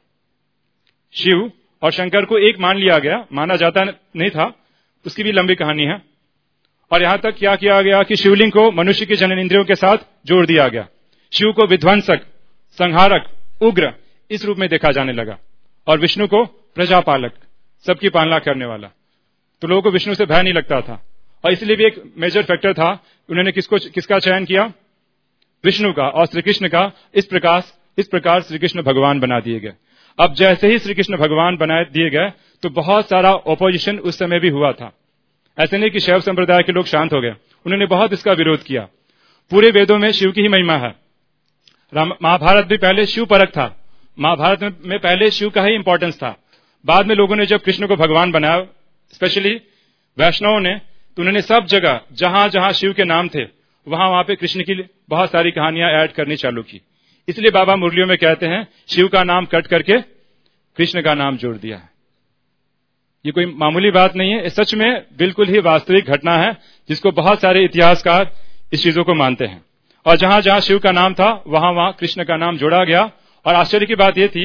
शिव और शंकर को एक मान लिया गया, माना जाता नहीं था, उसकी भी लंबी कहानी है। और यहां तक क्या किया गया कि शिवलिंग को मनुष्य के जननेंद्रियों के साथ जोड़ दिया गया। शिव को विध्वंसक, संहारक, उग्र इस रूप में देखा जाने लगा, और विष्णु को प्रजापालक, सबकी पालना करने वाला। तो लोगों को विष्णु से भय नहीं लगता था, और इसलिए भी एक मेजर फैक्टर था, उन्होंने किसका चयन किया? विष्णु का और श्री कृष्ण का। इस प्रकार श्री कृष्ण भगवान बना दिए गए। अब जैसे ही श्री कृष्ण भगवान बना दिए गए तो बहुत सारा ऑपोजिशन उस समय भी हुआ था। ऐसे नहीं कि शैव संप्रदाय के लोग शांत हो गए, उन्होंने बहुत इसका विरोध किया। पूरे वेदों में शिव की ही महिमा है। महाभारत भी पहले शिव परक था, महाभारत में पहले शिव का ही इंपॉर्टेंस था। बाद में लोगों ने जब कृष्ण को भगवान बनाया, स्पेशली वैष्णवों ने, तो उन्होंने सब जगह जहां जहां शिव के नाम थे वहां पे कृष्ण की बहुत सारी कहानियां ऐड करनी चालू की। इसलिए बाबा मुरलियों में कहते हैं शिव का नाम कट करके कृष्ण का नाम जोड़ दिया है। ये कोई मामूली बात नहीं है, सच में बिल्कुल ही वास्तविक घटना है, जिसको बहुत सारे इतिहासकार इस चीजों को मानते हैं। और जहां जहां शिव का नाम था वहां वहां कृष्ण का नाम जोड़ा गया। और आश्चर्य की बात यह थी,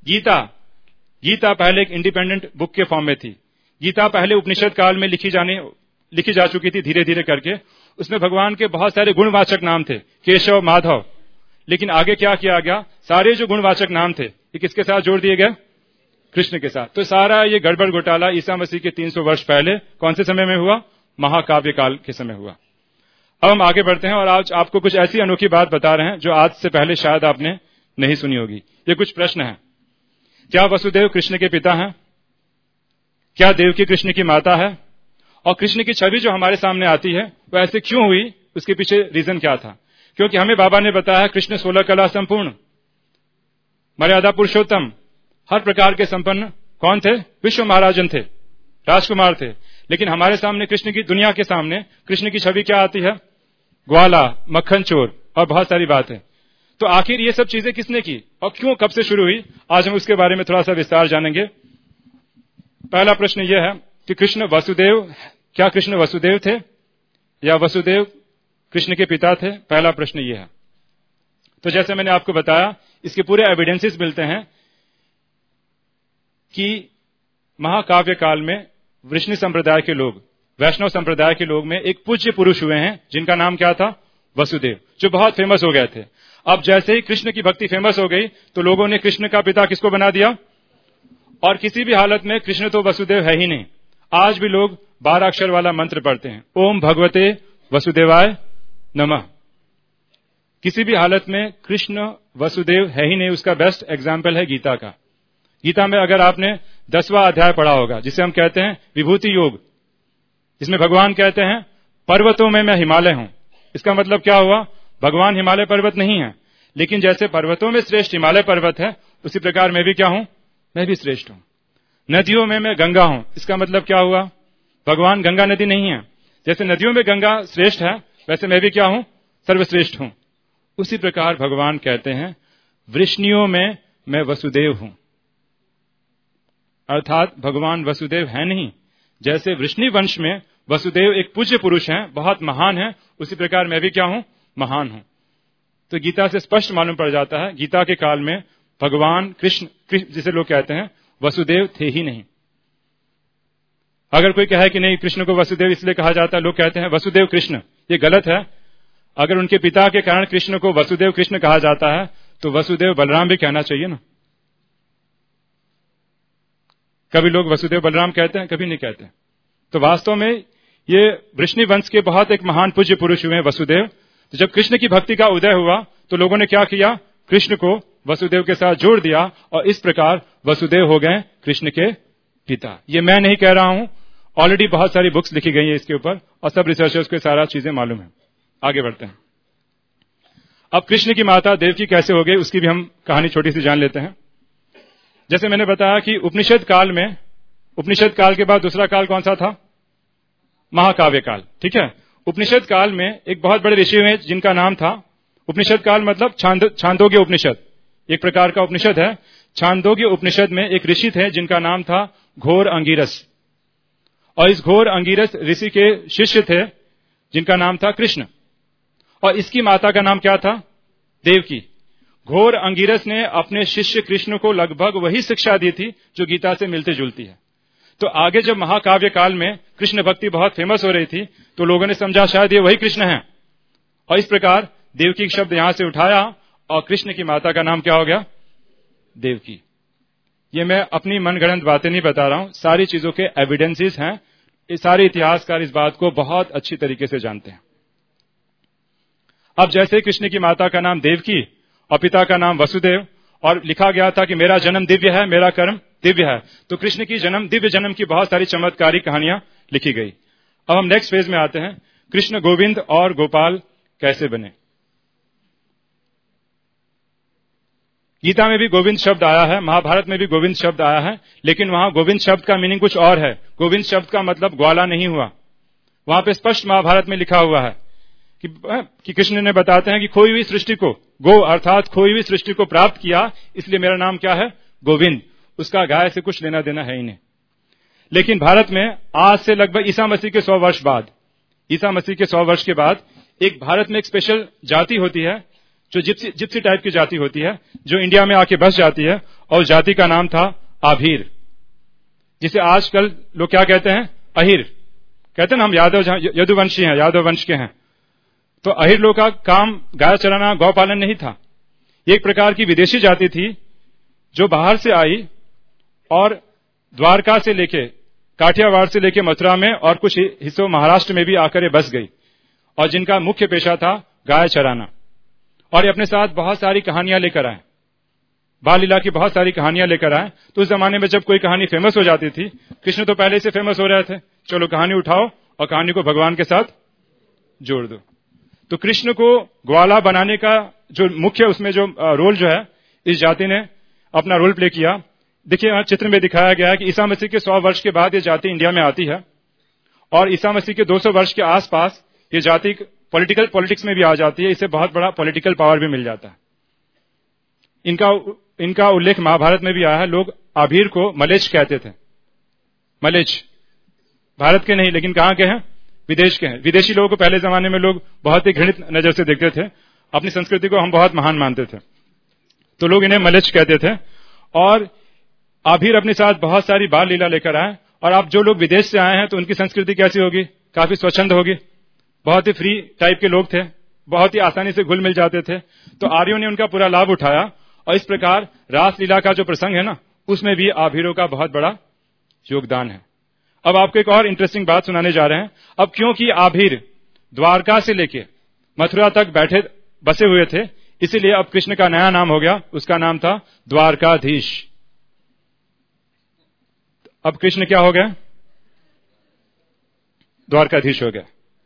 गीता पहले एक इंडिपेंडेंट बुक के फॉर्म में थी। गीता पहले उपनिषद काल में लिखी जा चुकी थी धीरे धीरे करके। उसमें भगवान के बहुत सारे गुणवाचक नाम थे, केशव, माधव। लेकिन आगे क्या किया गया, सारे जो गुणवाचक नाम थे ये किसके साथ जोड़ दिए गए? कृष्ण के साथ। तो सारा ये गड़बड़ घोटाला ईसा मसीह के 300 वर्ष पहले कौन से समय में हुआ? महाकाव्य काल के समय हुआ। अब हम आगे बढ़ते हैं और आज आपको कुछ ऐसी अनोखी बात बता रहे हैं जो आज से पहले शायद आपने नहीं सुनी होगी। ये कुछ प्रश्न हैं। क्या वसुदेव कृष्ण के पिता हैं? क्या देवकी कृष्ण की माता है? और कृष्ण की छवि जो हमारे सामने आती है वो ऐसे क्यों हुई, उसके पीछे रीजन क्या था? क्योंकि हमें बाबा ने बताया कृष्ण 16 कला संपूर्ण, मर्यादा पुरुषोत्तम, हर प्रकार के संपन्न कौन थे? विश्व महाराजन थे, राजकुमार थे। लेकिन हमारे सामने कृष्ण की, दुनिया के सामने कृष्ण की छवि क्या आती है? ग्वाला, मक्खन चोर और बहुत सारी बातें। तो आखिर ये सब चीजें किसने की और क्यों, कब से शुरू हुई, आज हम उसके बारे में थोड़ा सा विस्तार जानेंगे। पहला प्रश्न यह है कि क्या कृष्ण वसुदेव थे या वसुदेव कृष्ण के पिता थे? पहला प्रश्न यह है। तो जैसे मैंने आपको बताया, इसके पूरे एविडेंसेस मिलते हैं कि महाकाव्य काल में वृष्णि संप्रदाय के लोग, वैष्णव संप्रदाय के लोग में एक पूज्य पुरुष हुए हैं जिनका नाम क्या था? वसुदेव, जो बहुत फेमस हो गए थे। अब जैसे ही कृष्ण की भक्ति फेमस हो गई तो लोगों ने कृष्ण का पिता किसको बना दिया? और किसी भी हालत में कृष्ण तो वसुदेव है ही नहीं। आज भी लोग 12 अक्षर वाला मंत्र पढ़ते हैं, ओम भगवते वसुदेवाय नमः। किसी भी हालत में कृष्ण वसुदेव है ही नहीं। उसका बेस्ट एग्जाम्पल है गीता का। गीता में अगर आपने 10वां अध्याय पढ़ा होगा, जिसे हम कहते हैं विभूति योग, जिसमें भगवान कहते हैं पर्वतों में मैं हिमालय हूं। इसका मतलब क्या हुआ? भगवान हिमालय पर्वत नहीं है, लेकिन जैसे पर्वतों में श्रेष्ठ हिमालय पर्वत है, उसी प्रकार मैं भी क्या हूं? मैं भी श्रेष्ठ हूं। नदियों में मैं गंगा हूं। इसका मतलब क्या हुआ? भगवान गंगा नदी नहीं है। जैसे नदियों में गंगा श्रेष्ठ है, वैसे मैं भी क्या हूं? सर्वश्रेष्ठ हूं। उसी प्रकार भगवान कहते हैं वृष्णियों में मैं वसुदेव हूं। अर्थात भगवान वसुदेव है नहीं। जैसे वृष्णि वंश में वसुदेव एक पूज्य पुरुष हैं, बहुत महान है, उसी प्रकार मैं भी क्या हूं? महान हूं। तो गीता से स्पष्ट मालूम पड़ जाता है गीता के काल में भगवान कृष्ण जिसे लोग कहते हैं वसुदेव थे ही नहीं। अगर कोई कहे कि नहीं कृष्ण को वसुदेव इसलिए कहा जाता है, लोग कहते हैं वसुदेव कृष्ण, ये गलत है। अगर उनके पिता के कारण कृष्ण को वसुदेव कृष्ण कहा जाता है तो वसुदेव बलराम भी कहना चाहिए ना। कभी लोग वसुदेव बलराम कहते हैं, कभी नहीं कहते। तो वास्तव में ये वृष्णि वंश के बहुत एक महान पूज्य पुरुष हुए वसुदेव। तो जब कृष्ण की भक्ति का उदय हुआ तो लोगों ने क्या किया? कृष्ण को वसुदेव के साथ जोड़ दिया और इस प्रकार वसुदेव हो गए कृष्ण के पिता। ये मैं नहीं कह रहा हूं, ऑलरेडी बहुत सारी बुक्स लिखी गई है इसके ऊपर और सब रिसर्चर्स को सारा चीजें मालूम है। आगे बढ़ते हैं। अब कृष्ण की माता देवकी कैसे हो गई, उसकी भी हम कहानी छोटी सी जान लेते हैं। जैसे मैंने बताया कि उपनिषद काल के बाद दूसरा काल कौन सा था? महाकाव्य काल। ठीक है। उपनिषद काल में एक बहुत बड़े ऋषि हुए जिनका नाम था, उपनिषद काल मतलब छांदोग्य उपनिषद, एक प्रकार का उपनिषद है। छांदोग्य उपनिषद में एक ऋषि थे जिनका नाम था घोर अंगिरस, और इस घोर अंगिरस ऋषि के शिष्य थे जिनका नाम था कृष्ण, और इसकी माता का नाम क्या था? देवकी। घोर अंगिरस ने अपने शिष्य कृष्ण को लगभग वही शिक्षा दी थी जो गीता से मिलती जुलती है। तो आगे जब महाकाव्य काल में कृष्ण भक्ति बहुत फेमस हो रही थी तो लोगों ने समझा शायद ये वही कृष्ण है, और इस प्रकार देवकी शब्द यहां से उठाया और कृष्ण की माता का नाम क्या हो गया? देवकी। ये मैं अपनी मनगढ़ंत बातें नहीं बता रहा हूं, सारी चीजों के एविडेंसेस हैं। ये सारे इतिहासकार इस बात को बहुत अच्छी तरीके से जानते हैं। अब जैसे कृष्ण की माता का नाम देवकी और पिता का नाम वसुदेव, और लिखा गया था कि मेरा जन्म दिव्य है, मेरा कर्म दिव्य है, तो कृष्ण की दिव्य जन्म की बहुत सारी चमत्कारी कहानियां लिखी गई। अब हम नेक्स्ट फेज में आते हैं, कृष्ण गोविंद और गोपाल कैसे बने। गीता में भी गोविंद शब्द आया है, महाभारत में भी गोविंद शब्द आया है, लेकिन वहां गोविंद शब्द का मीनिंग कुछ और है। गोविंद शब्द का मतलब ग्वाला नहीं हुआ। वहां पे स्पष्ट महाभारत में लिखा हुआ है कि कृष्ण ने बताते हैं कि खोई हुई सृष्टि को, गो अर्थात खोई हुई सृष्टि को प्राप्त किया, इसलिए मेरा नाम क्या है? गोविंद। उसका गाय से कुछ लेना देना है ही नहीं। लेकिन भारत में आज से लगभग ईसा मसीह के 100 वर्ष बाद, ईसा मसीह के 100 वर्ष के बाद एक भारत में एक स्पेशल जाति होती है जो जिप्सी टाइप की जाति होती है, जो इंडिया में आके बस जाती है, और जाति का नाम था आभीर, जिसे आजकल लोग क्या कहते हैं? अहिर कहते हैं ना। हम यदुवंशी हैं, यादव वंश के हैं। तो अहिर लोग का काम गाय चराना, गौ पालन नहीं था। एक प्रकार की विदेशी जाति थी जो बाहर से आई और द्वारका से लेके, काठियावाड़ से लेके मथुरा में और कुछ हिस्सों महाराष्ट्र में भी आकर बस गई, और जिनका मुख्य पेशा था गाय चराना। और ये अपने साथ बहुत सारी कहानियां लेकर आए, बाल लीला की बहुत सारी कहानियां लेकर आए। तो उस जमाने में जब कोई कहानी फेमस हो जाती थी, कृष्ण तो पहले से फेमस हो रहे थे, चलो कहानी उठाओ और कहानी को भगवान के साथ जोड़ दो। तो कृष्ण को ग्वाला बनाने का जो मुख्य उसमें जो रोल जो है, इस जाति ने अपना रोल प्ले किया। देखिए यहाँ चित्र में दिखाया गया है कि ईसा मसीह के 100 वर्ष के बाद ये जाति इंडिया में आती है, और ईसा मसीह के 200 वर्ष के आसपास ये जाति पॉलिटिक्स में भी आ जाती है। इससे बहुत बड़ा पॉलिटिकल पावर भी मिल जाता है। इनका उल्लेख महाभारत में भी आया है। लोग आभीर को मलेच्छ कहते थे। मलेच्छ भारत के नहीं, लेकिन कहां के हैं? विदेश के हैं। विदेशी लोगों को पहले जमाने में लोग बहुत ही घृणित नजर से देखते थे। अपनी संस्कृति को हम बहुत महान मानते थे, तो लोग इन्हें मलेच्छ कहते थे। और आभीर अपने साथ बहुत सारी बाल लीला लेकर आए। और आप जो लोग विदेश से आए हैं तो उनकी संस्कृति कैसी होगी? काफी स्वच्छंद होगी। बहुत ही फ्री टाइप के लोग थे, बहुत ही आसानी से घुल मिल जाते थे। तो आर्यों ने उनका पूरा लाभ उठाया और इस प्रकार रासलीला का जो प्रसंग है ना, उसमें भी आभीरों का बहुत बड़ा योगदान है। अब आपको एक और इंटरेस्टिंग बात सुनाने जा रहे हैं। अब क्योंकि आभीर द्वारका से लेके मथुरा तक बसे हुए थे, इसीलिए अब कृष्ण का नया नाम हो गया। उसका नाम था द्वारकाधीश। अब कृष्ण क्या हो गया? द्वारकाधीश हो गया।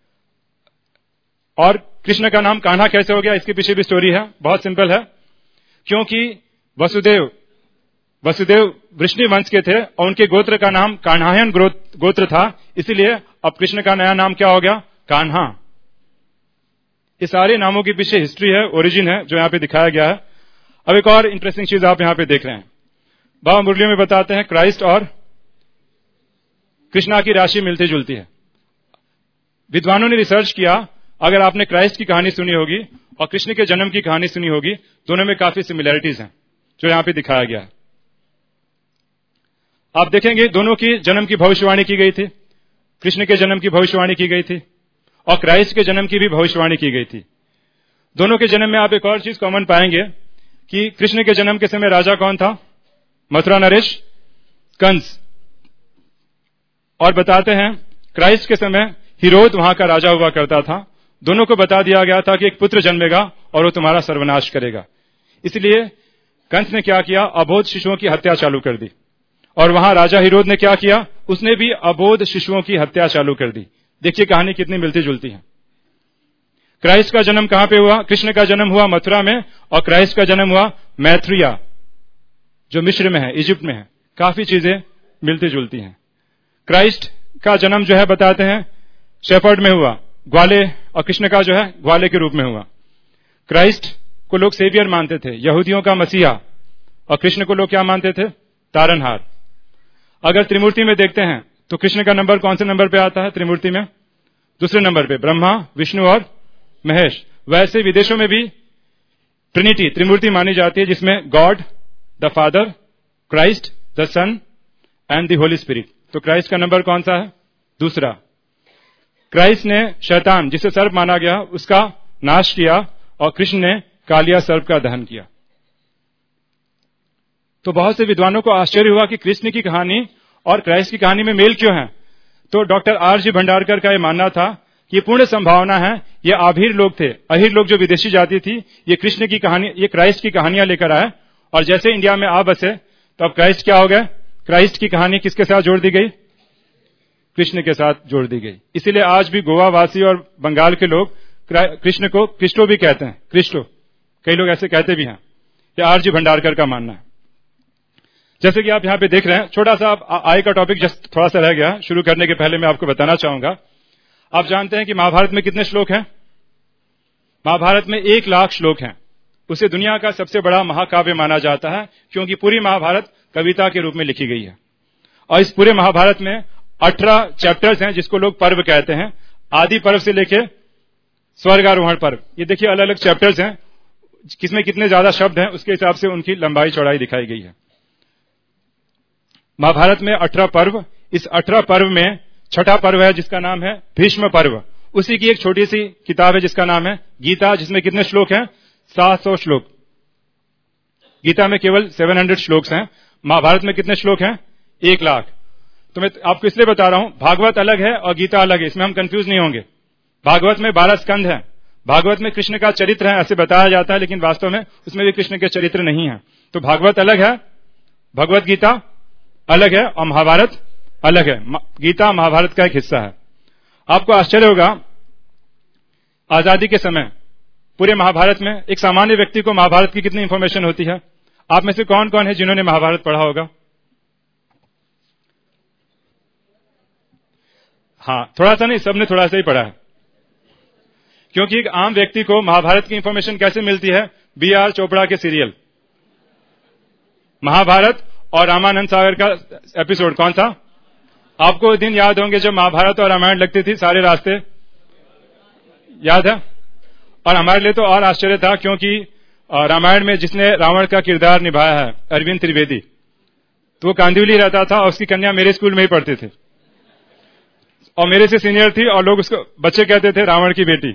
और कृष्ण का नाम कान्हा कैसे हो गया? इसके पीछे भी स्टोरी है, बहुत सिंपल है। क्योंकि वसुदेव वृष्णि वंश के थे और उनके गोत्र का नाम कान्हायन गोत्र था, इसीलिए अब कृष्ण का नया नाम क्या हो गया? कान्हा। ये सारे नामों के पीछे हिस्ट्री है, ओरिजिन है, जो यहां पे दिखाया गया है। अब एक और इंटरेस्टिंग चीज आप यहां पे देख रहे हैं। बाबा मुरलियों में बताते हैं क्राइस्ट और कृष्णा की राशि मिलती जुलती है। विद्वानों ने रिसर्च किया, अगर आपने क्राइस्ट की कहानी सुनी होगी और कृष्ण के जन्म की कहानी सुनी होगी, दोनों में काफी सिमिलैरिटीज हैं, जो यहां पे दिखाया गया है। आप देखेंगे दोनों की जन्म की भविष्यवाणी की गई थी। कृष्ण के जन्म की भविष्यवाणी की गई थी और क्राइस्ट के जन्म की भी भविष्यवाणी की गई थी। दोनों के जन्म में आप एक और चीज कॉमन पाएंगे कि कृष्ण के जन्म के समय राजा कौन था? मथुरा नरेश कंस। और बताते हैं क्राइस्ट के समय हिरोद वहां का राजा हुआ करता था। दोनों को बता दिया गया था कि एक पुत्र जन्मेगा और वो तुम्हारा सर्वनाश करेगा। इसलिए कंस ने क्या किया? अबोध शिशुओं की हत्या चालू कर दी। और वहां राजा हिरोद ने क्या किया? उसने भी अबोध शिशुओं की हत्या चालू कर दी। देखिए कहानी कितनी मिलती जुलती है। क्राइस्ट का जन्म कहां पे हुआ? कृष्ण का जन्म हुआ मथुरा में और क्राइस्ट का जन्म हुआ मैथ्रिया, जो मिस्र में है, इजिप्ट में है। काफी चीजें मिलती जुलती हैं। क्राइस्ट का जन्म जो है बताते हैं शेफर्ड में हुआ, ग्वाले, और कृष्ण का जो है ग्वाले के रूप में हुआ। क्राइस्ट को लोग सेवियर मानते थे, यहूदियों का मसीहा, और कृष्ण को लोग क्या मानते थे? तारनहार। अगर त्रिमूर्ति में देखते हैं तो कृष्ण का नंबर कौन से नंबर पे आता है त्रिमूर्ति में? दूसरे नंबर पे, ब्रह्मा, विष्णु और महेश। वैसे विदेशों में भी ट्रिनिटी, त्रिमूर्ति मानी जाती है, जिसमें God the Father, Christ the Son and the Holy Spirit. तो क्राइस्ट का नंबर कौन सा है? दूसरा। क्राइस्ट ने शैतान, जिसे सर्प माना गया, उसका नाश किया और कृष्ण ने कालिया सर्प का दहन किया। तो बहुत से विद्वानों को आश्चर्य हुआ कि कृष्ण की कहानी और क्राइस्ट की कहानी में मेल क्यों है। तो डॉक्टर आर.जी. भंडारकर का यह मानना था कि पूर्ण संभावना है ये आभीर लोग थे, अहीर लोग जो विदेशी जाति थी, ये कृष्ण की कहानी, ये क्राइस्ट की कहानियां लेकर आए और जैसे इंडिया में आ बसे तो अब क्राइस्ट क्या हो गया? क्राइस्ट की कहानी किसके साथ जोड़ दी गई? कृष्ण के साथ जोड़ दी गई। इसीलिए आज भी गोवा वासी और बंगाल के लोग कृष्ण को क्रिस्टो भी कहते हैं। क्रिस्टो, कई लोग ऐसे कहते भी हैं। ये आर.जी. भंडारकर का मानना है। जैसे कि आप यहां पे देख रहे हैं, छोटा सा आय का टॉपिक जस्ट थोड़ा सा रह गया, शुरू करने के पहले मैं आपको बताना चाहूंगा। आप जानते हैं कि महाभारत में कितने श्लोक हैं? महाभारत में 1,00,000 श्लोक हैं। उसे दुनिया का सबसे बड़ा महाकाव्य माना जाता है, क्योंकि पूरी महाभारत कविता के रूप में लिखी गई है। और इस पूरे महाभारत में 18 चैप्टर्स हैं, जिसको लोग पर्व कहते हैं। आदि पर्व से लेके स्वर्गारोहण पर्व, ये देखिए अलग अलग चैप्टर्स हैं, किसमें कितने ज्यादा शब्द हैं उसके हिसाब से उनकी लंबाई चौड़ाई दिखाई गई है। महाभारत में 18 पर्व, इस 18 पर्व में छठा पर्व है जिसका नाम है भीष्म पर्व। उसी की एक छोटी सी किताब है जिसका नाम है गीता, जिसमें कितने श्लोक हैं? 700 श्लोक। गीता में केवल 700 श्लोक हैं। महाभारत में कितने श्लोक हैं? 1,00,000। तो मैं आपको इसलिए बता रहा हूं, भागवत अलग है और गीता अलग है, इसमें हम कंफ्यूज नहीं होंगे। भागवत में 12 स्कंध है। भागवत में कृष्ण का चरित्र है ऐसे बताया जाता है, लेकिन वास्तव में उसमें भी कृष्ण के चरित्र नहीं है। तो भागवत अलग है, भगवत गीता अलग है और महाभारत अलग है। गीता महाभारत का एक हिस्सा है। आपको आश्चर्य होगा, आजादी के समय पूरे महाभारत में एक सामान्य व्यक्ति को महाभारत की कितनी इंफॉर्मेशन होती है? आप में से कौन कौन है जिन्होंने महाभारत पढ़ा होगा? हाँ, थोड़ा सा नहीं, सबने थोड़ा सा ही पढ़ा है। क्योंकि एक आम व्यक्ति को महाभारत की इंफॉर्मेशन कैसे मिलती है? बी.आर. चोपड़ा के सीरियल। महाभारत और रामानंद सागर का एपिसोड कौन था? आपको दिन याद होंगे जब महाभारत और रामायण लगती थी, सारे रास्ते याद है। और हमारे लिए तो और आश्चर्य था, क्योंकि रामायण में जिसने रावण का किरदार निभाया है, अरविंद त्रिवेदी, तो वो कांदिवली रहता था और उसकी कन्या मेरे स्कूल में ही पढ़ती थी और मेरे से सीनियर थी, और लोग उसको बच्चे कहते थे रावण की बेटी।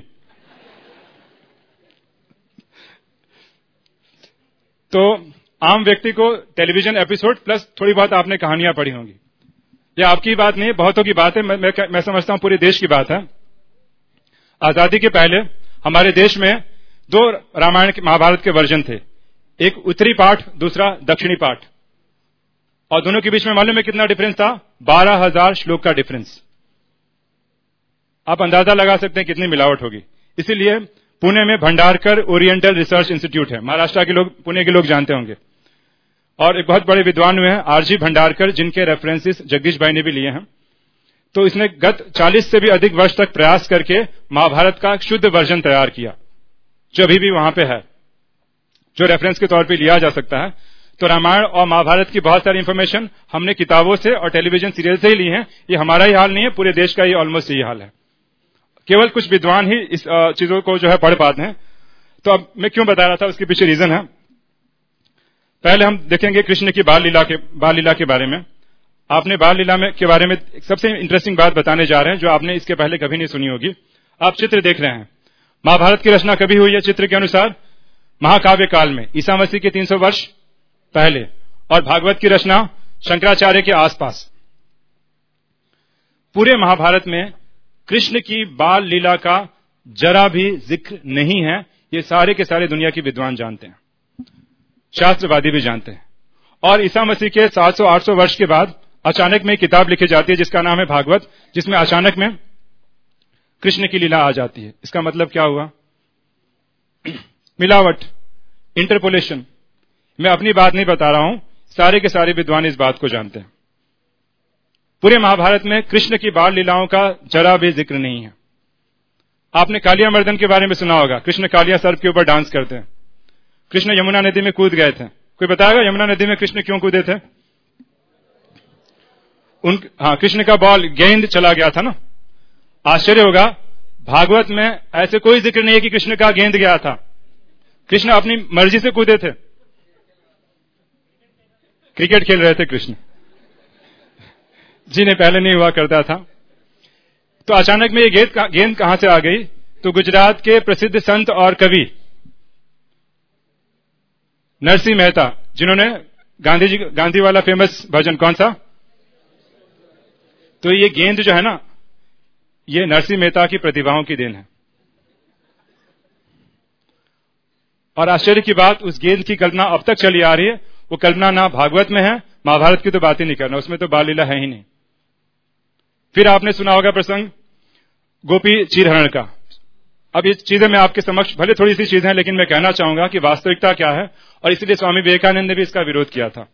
तो आम व्यक्ति को टेलीविजन एपिसोड प्लस थोड़ी बहुत आपने कहानियां पढ़ी होंगी। यह आपकी बात नहीं है, बहुतों की बात है। मैं समझता हूं पूरे देश की बात है। आजादी के पहले हमारे देश में 2 रामायण महाभारत के वर्जन थे, एक उत्तरी पाठ, दूसरा दक्षिणी पाठ, और दोनों के बीच में मालूम है कितना डिफरेंस था? 12,000 श्लोक का डिफरेंस। आप अंदाजा लगा सकते हैं कितनी मिलावट होगी। इसीलिए पुणे में भंडारकर ओरिएंटल रिसर्च इंस्टीट्यूट है, महाराष्ट्र के लोग, पुणे के लोग जानते होंगे, और एक बहुत बड़े विद्वान हुए हैं आरजी भंडारकर, जिनके रेफरेंसेस जगदीश भाई ने भी लिए हैं। तो इसने गत 40 से भी अधिक वर्ष तक प्रयास करके महाभारत का शुद्ध वर्जन तैयार किया, जो अभी भी वहां पे है, जो रेफरेंस के तौर पे लिया जा सकता है। तो रामायण और महाभारत की बहुत सारी इंफॉर्मेशन हमने किताबों से और टेलीविजन सीरियल से ही ली है। ये हमारा ही हाल नहीं है, पूरे देश का ही ऑलमोस्ट यही हाल है। केवल कुछ विद्वान ही इस चीजों को जो है पढ़ पाते हैं। तो अब मैं क्यों बता रहा था, उसके पीछे रीजन है। पहले हम देखेंगे कृष्ण की बाल लीला के बारे में। आपने बाल लीला में के बारे में सबसे इंटरेस्टिंग बात बताने जा रहे हैं, जो आपने इसके पहले कभी नहीं सुनी होगी। आप चित्र देख रहे हैं। महाभारत की रचना कभी हुई है चित्र के अनुसार? महाकाव्य काल में, ईसा मसीह के 300 वर्ष पहले, और भागवत की रचना शंकराचार्य के आसपास। पूरे महाभारत में कृष्ण की बाल लीला का जरा भी जिक्र नहीं है। ये सारे के सारे दुनिया के विद्वान जानते हैं, शास्त्रवादी भी जानते हैं। और ईसा मसीह के 700-800 वर्ष के बाद अचानक में एक किताब लिखी जाती है जिसका नाम है भागवत, जिसमें अचानक में कृष्ण की लीला आ जाती है। इसका मतलब क्या हुआ? मिलावट, इंटरपोलेशन। मैं अपनी बात नहीं बता रहा हूं, सारे के सारे विद्वान इस बात को जानते हैं। पूरे महाभारत में कृष्ण की बाल लीलाओं का जरा भी जिक्र नहीं है। आपने कालिया मर्दन के बारे में सुना होगा। कृष्ण कालिया सर्प के ऊपर डांस करते हैं। कृष्ण यमुना नदी में कूद गए थे। कोई बताएगा यमुना नदी में कृष्ण क्यों कूदे थे? कृष्ण का बॉल, गेंद चला गया था ना। आश्चर्य होगा, भागवत में ऐसे कोई जिक्र नहीं है कि कृष्ण का गेंद गया था। कृष्ण अपनी मर्जी से कूदे थे। क्रिकेट खेल रहे थे कृष्ण जी ने, पहले नहीं हुआ करता था। तो अचानक में ये गेंद कहां से आ गई? तो गुजरात के प्रसिद्ध संत और कवि नरसिंह मेहता, जिन्होंने गांधी वाला फेमस भजन कौन सा? तो ये गेंद जो है ना, ये नरसिंह मेहता की प्रतिभाओं की देन है। और आश्चर्य की बात, उस गेंद की कल्पना अब तक चली आ रही है। वो कल्पना ना भागवत में है, महाभारत की तो बात ही नहीं करना, उसमें तो बाल लीला है ही नहीं। फिर आपने सुना होगा प्रसंग गोपी चीरहरण का। अब ये चीजें मैं आपके समक्ष, भले थोड़ी सी चीजें हैं, लेकिन मैं कहना चाहूंगा कि वास्तविकता क्या है, और इसलिए स्वामी विवेकानंद ने भी इसका विरोध किया था।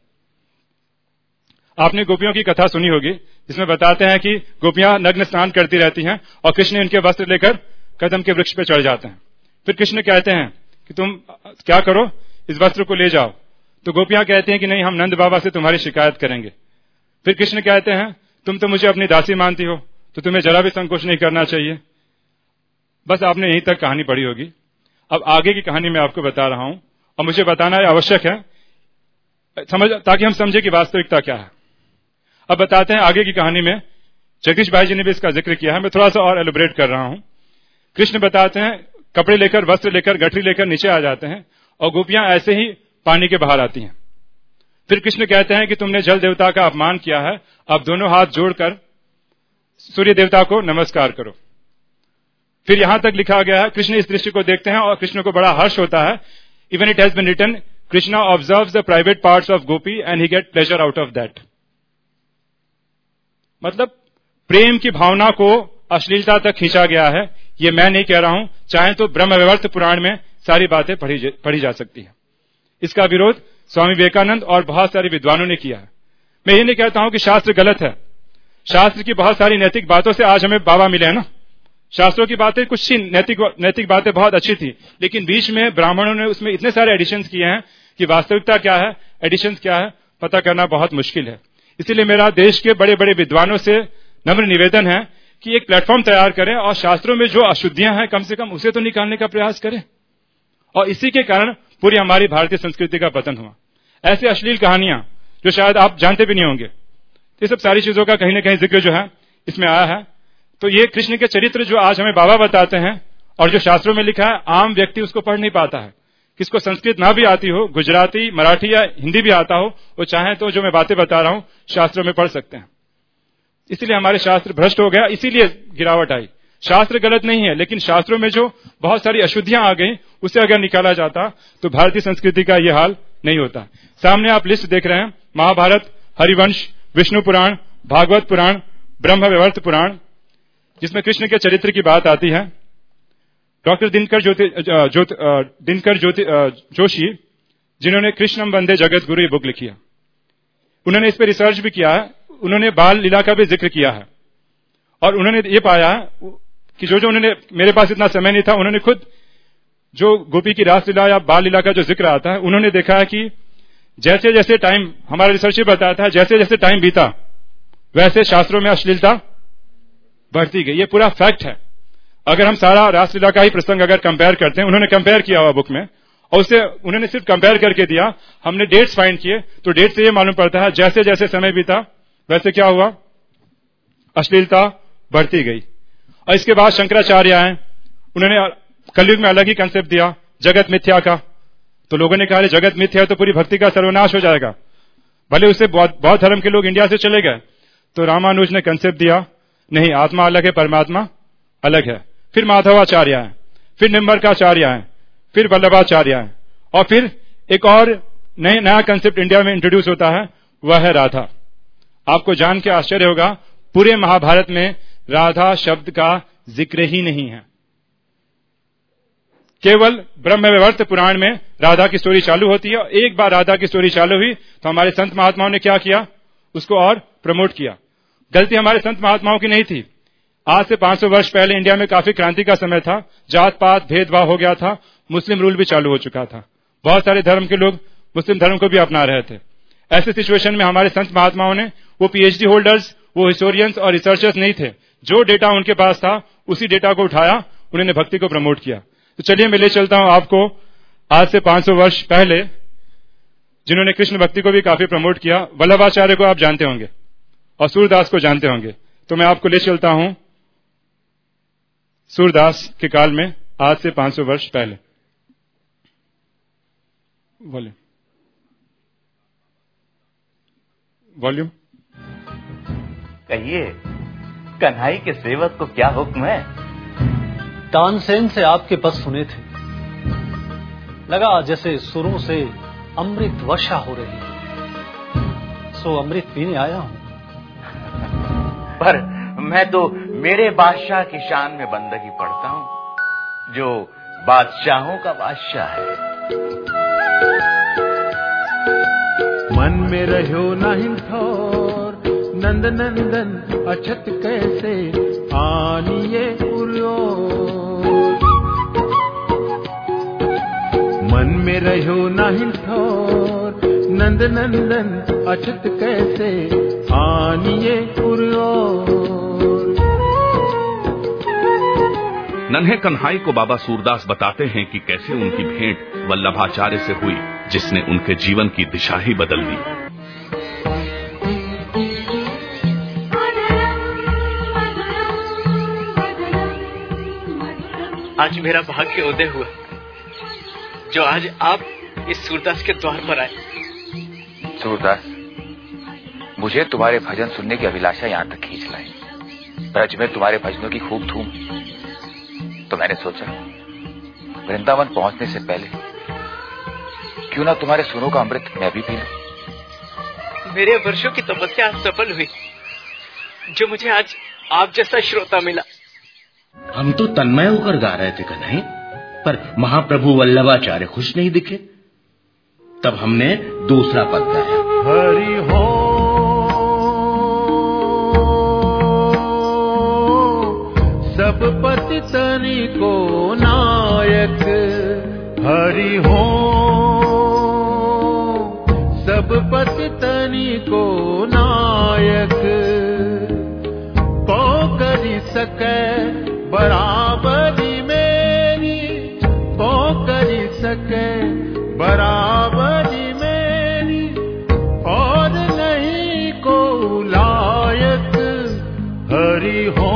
आपने गोपियों की कथा सुनी होगी, जिसमें बताते हैं कि गोपियां नग्न स्नान करती रहती हैं और कृष्ण इनके वस्त्र लेकर कदम के वृक्ष पर चढ़ जाते हैं। फिर कृष्ण कहते हैं कि तुम क्या करो, इस वस्त्र को ले जाओ। तो गोपियां कहती हैं कि नहीं, हम नंद बाबा से तुम्हारी शिकायत करेंगे। फिर कृष्ण कहते हैं तुम तो मुझे अपनी दासी मानती हो, तो तुम्हें जरा भी संकोच नहीं करना चाहिए। बस आपने यहीं तक कहानी पढ़ी होगी। अब आगे की कहानी मैं आपको बता रहा हूं, और मुझे बताना आवश्यक है ताकि हम समझे कि वास्तविकता क्या है। अब बताते हैं आगे की कहानी में। जगदीश भाई जी ने भी इसका जिक्र किया है, मैं थोड़ा सा और एलोबरेट कर रहा हूं। कृष्ण बताते हैं कपड़े लेकर, वस्त्र लेकर, गठरी लेकर नीचे आ जाते हैं, और गोपियां ऐसे ही पानी के बाहर आती हैं। फिर कृष्ण कहते हैं कि तुमने जल देवता का अपमान किया है, अब दोनों हाथ जोड़कर सूर्य देवता को नमस्कार करो। फिर यहां तक लिखा गया है, कृष्ण इस दृश्य को देखते हैं और कृष्ण को बड़ा हर्ष होता है। Even it has been written, Krishna observes the private parts of gopi and he get pleasure out of that. मतलब प्रेम की भावना को अश्लीलता तक खींचा गया है। ये मैं नहीं कह रहा हूं, चाहे तो ब्रह्मवैवर्त पुराण में सारी बातें पढ़ी जा सकती है। इसका विरोध स्वामी विवेकानंद और बहुत सारे विद्वानों ने किया है। मैं ये नहीं कहता हूं कि शास्त्र गलत है। शास्त्र की बहुत सारी नैतिक बातों से आज हमें बाबा मिले हैं ना। शास्त्रों की बातें कुछ सी नैतिक बातें बहुत अच्छी थी, लेकिन बीच में ब्राह्मणों ने उसमें इतने सारे एडिशंस किए हैं कि वास्तविकता क्या है, एडिशन क्या है पता करना बहुत मुश्किल है। इसीलिए मेरा देश के बड़े बड़े विद्वानों से नम्र निवेदन है कि एक प्लेटफॉर्म तैयार करें और शास्त्रों में जो अशुद्धियां हैं कम से कम उसे तो निकालने का प्रयास करें। और इसी के कारण पूरी हमारी भारतीय संस्कृति का पतन हुआ। ऐसी अश्लील कहानियां जो शायद आप जानते भी नहीं होंगे, ये सब सारी चीजों का कहीं ना कहीं जिक्र जो है इसमें आया है। तो ये कृष्ण के चरित्र जो आज हमें बाबा बताते हैं और जो शास्त्रों में लिखा है, आम व्यक्ति उसको पढ़ नहीं पाता है। किसको संस्कृत ना भी आती हो, गुजराती, मराठी या हिंदी भी आता हो, वो चाहे तो जो मैं बातें बता रहा हूं शास्त्रों में पढ़ सकते हैं। इसीलिए हमारे शास्त्र भ्रष्ट हो गया, इसीलिए गिरावट आई। शास्त्र गलत नहीं है, लेकिन शास्त्रों में जो बहुत सारी अशुद्धियां आ गई उसे अगर निकाला जाता तो भारतीय संस्कृति का यह हाल नहीं होता। सामने आप लिस्ट देख रहे हैं, महाभारत, हरिवंश, विष्णु पुराण, भागवत पुराण, ब्रह्म वैवर्त पुराण, जिसमें कृष्ण के चरित्र की बात आती है। डॉक्टर दिनकर जोशी, जिन्होंने कृष्णम वंदे जगत गुरु ये बुक लिखी है, उन्होंने इस पर रिसर्च भी किया है। उन्होंने बाल लीला का भी जिक्र किया है और उन्होंने ये पाया कि जो उन्होंने, मेरे पास इतना समय नहीं था, उन्होंने खुद जो गोपी की रासलीला या बाल लीला का जो जिक्र आता है, उन्होंने देखा है कि जैसे जैसे टाइम, हमारा रिसर्च बताता है, जैसे जैसे टाइम बीता वैसे शास्त्रों में अश्लीलता बढ़ती गई। ये पूरा फैक्ट है। अगर हम सारा रासलीला का ही प्रसंग अगर कंपेयर करते हैं, उन्होंने कंपेयर किया हुआ बुक में और उसे उन्होंने सिर्फ कंपेयर करके दिया, हमने डेट्स फाइंड किए, तो डेट से ये मालूम पड़ता है जैसे जैसे समय बीता वैसे क्या हुआ, अश्लीलता बढ़ती गई। और इसके बाद शंकराचार्य आए, उन्होंने कलयुग में अलग ही कंसेप्ट दिया जगत मिथ्या का। तो लोगों ने कहा जगत मिथ्या है तो पूरी भक्ति का सर्वनाश हो जाएगा, भले उससे बौद्ध धर्म के लोग इंडिया से चले गए। तो रामानुज ने कंसेप्ट दिया, नहीं, आत्मा अलग है, परमात्मा अलग है। फिर माधवाचार्य आए, फिर निम्बरकाचार्य आए, फिर वल्लभाचार्य आए, और फिर एक और नया कंसेप्ट इंडिया में इंट्रोड्यूस होता है, वह है राधा। आपको जान के आश्चर्य होगा, पूरे महाभारत में राधा शब्द का जिक्र ही नहीं है। केवल ब्रह्म वैवर्त पुराण में राधा की स्टोरी चालू होती है, और एक बार राधा की स्टोरी चालू हुई तो हमारे संत महात्माओं ने क्या किया, उसको और प्रमोट किया। गलती हमारे संत महात्माओं की नहीं थी। आज से 500 वर्ष पहले इंडिया में काफी क्रांति का समय था, जात पात भेदभाव हो गया था, मुस्लिम रूल भी चालू हो चुका था, बहुत सारे धर्म के लोग मुस्लिम धर्म को भी अपना रहे थे। ऐसे सिचुएशन में हमारे संत महात्माओं ने, वो पीएचडी होल्डर्स, वो हिस्टोरियंस और रिसर्चर्स नहीं थे, जो डेटा उनके पास था उसी डेटा को उठाया, उन्होंने भक्ति को प्रमोट किया। तो चलिए मैं ले चलता हूं आपको आज से 500 वर्ष पहले, जिन्होंने कृष्ण भक्ति को भी काफी प्रमोट किया। वल्लभाचार्य को आप जानते होंगे और सूरदास को जानते होंगे, तो मैं आपको ले चलता हूं सूरदास के काल में, आज से 500 वर्ष पहले। वॉल्यूम कहिए, कन्हई के सेवक को क्या हुक्म है? तानसेन से आपके पद सुने थे, लगा जैसे सुरों से अमृत वर्षा हो रही है, सो अमृत पीने आया हूं। पर मैं तो मेरे बादशाह की शान में बंदगी पढ़ता हूं, जो बादशाहों का बादशाह है। मन में रहो ना हिंठोर, नंद नंदन अछत कैसे आनिए उर्यो। मन में रहो ना हिंठोर, नंद नंदन अछत कैसे आनिए उर्यो। नन्हे कन्हाई को बाबा सूरदास बताते हैं कि कैसे उनकी भेंट वल्लभाचार्य से हुई, जिसने उनके जीवन की दिशा ही बदल दी। आज मेरा भाग्य उदय हुआ, जो आज आप इस सूरदास के द्वार पर आए। सूरदास, मुझे तुम्हारे भजन सुनने की अभिलाषा यहाँ तक खींच लाई। ब्रज में तुम्हारे भजनों की खूब धूम, तो मैंने सोचा वृंदावन पहुंचने से पहले क्यों ना तुम्हारे सुरों का अमृत मैं भी पी लूं। मेरे वर्षों की तपस्या आज सफल हुई, जो मुझे आज आप जैसा श्रोता मिला। हम तो तन्मय होकर गा रहे थे कन्हई, पर महाप्रभु वल्लभाचार्य खुश नहीं दिखे। तब हमने दूसरा पद गाया, हरि हो सब पतितनि को नायक, हरि हो को नायक को करी सके बराबरी मेरी, को करी सके बराबरी मेरी, और नहीं को लायक हरि हो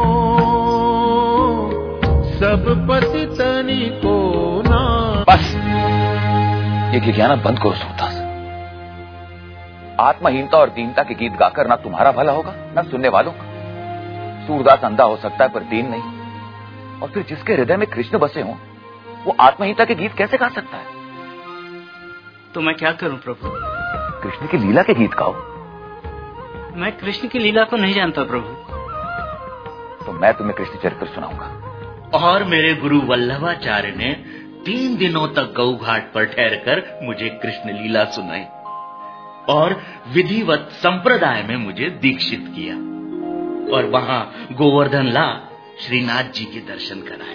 सब पति तनि को ना। बस ये गिरगियाना बंद करो सूरदास। आत्महीनता और दीनता के गीत गाकर ना तुम्हारा भला होगा ना सुनने वालों का। सूरदास अंधा हो सकता है पर दीन नहीं, और फिर जिसके हृदय में कृष्ण बसे हों वो आत्महीनता के गीत कैसे गा सकता है? तो मैं क्या करूं प्रभु? कृष्ण की लीला के गीत गाओ। मैं कृष्ण की लीला को नहीं जानता प्रभु। तो मैं तुम्हें कृष्ण चरित्र सुनाऊंगा। और मेरे गुरु वल्लभाचार्य ने 3 दिनों तक गौ घाट पर ठहरकर मुझे कृष्ण लीला सुनाई और विधिवत संप्रदाय में मुझे दीक्षित किया, और वहां गोवर्धन ला श्रीनाथ जी के दर्शन कराए।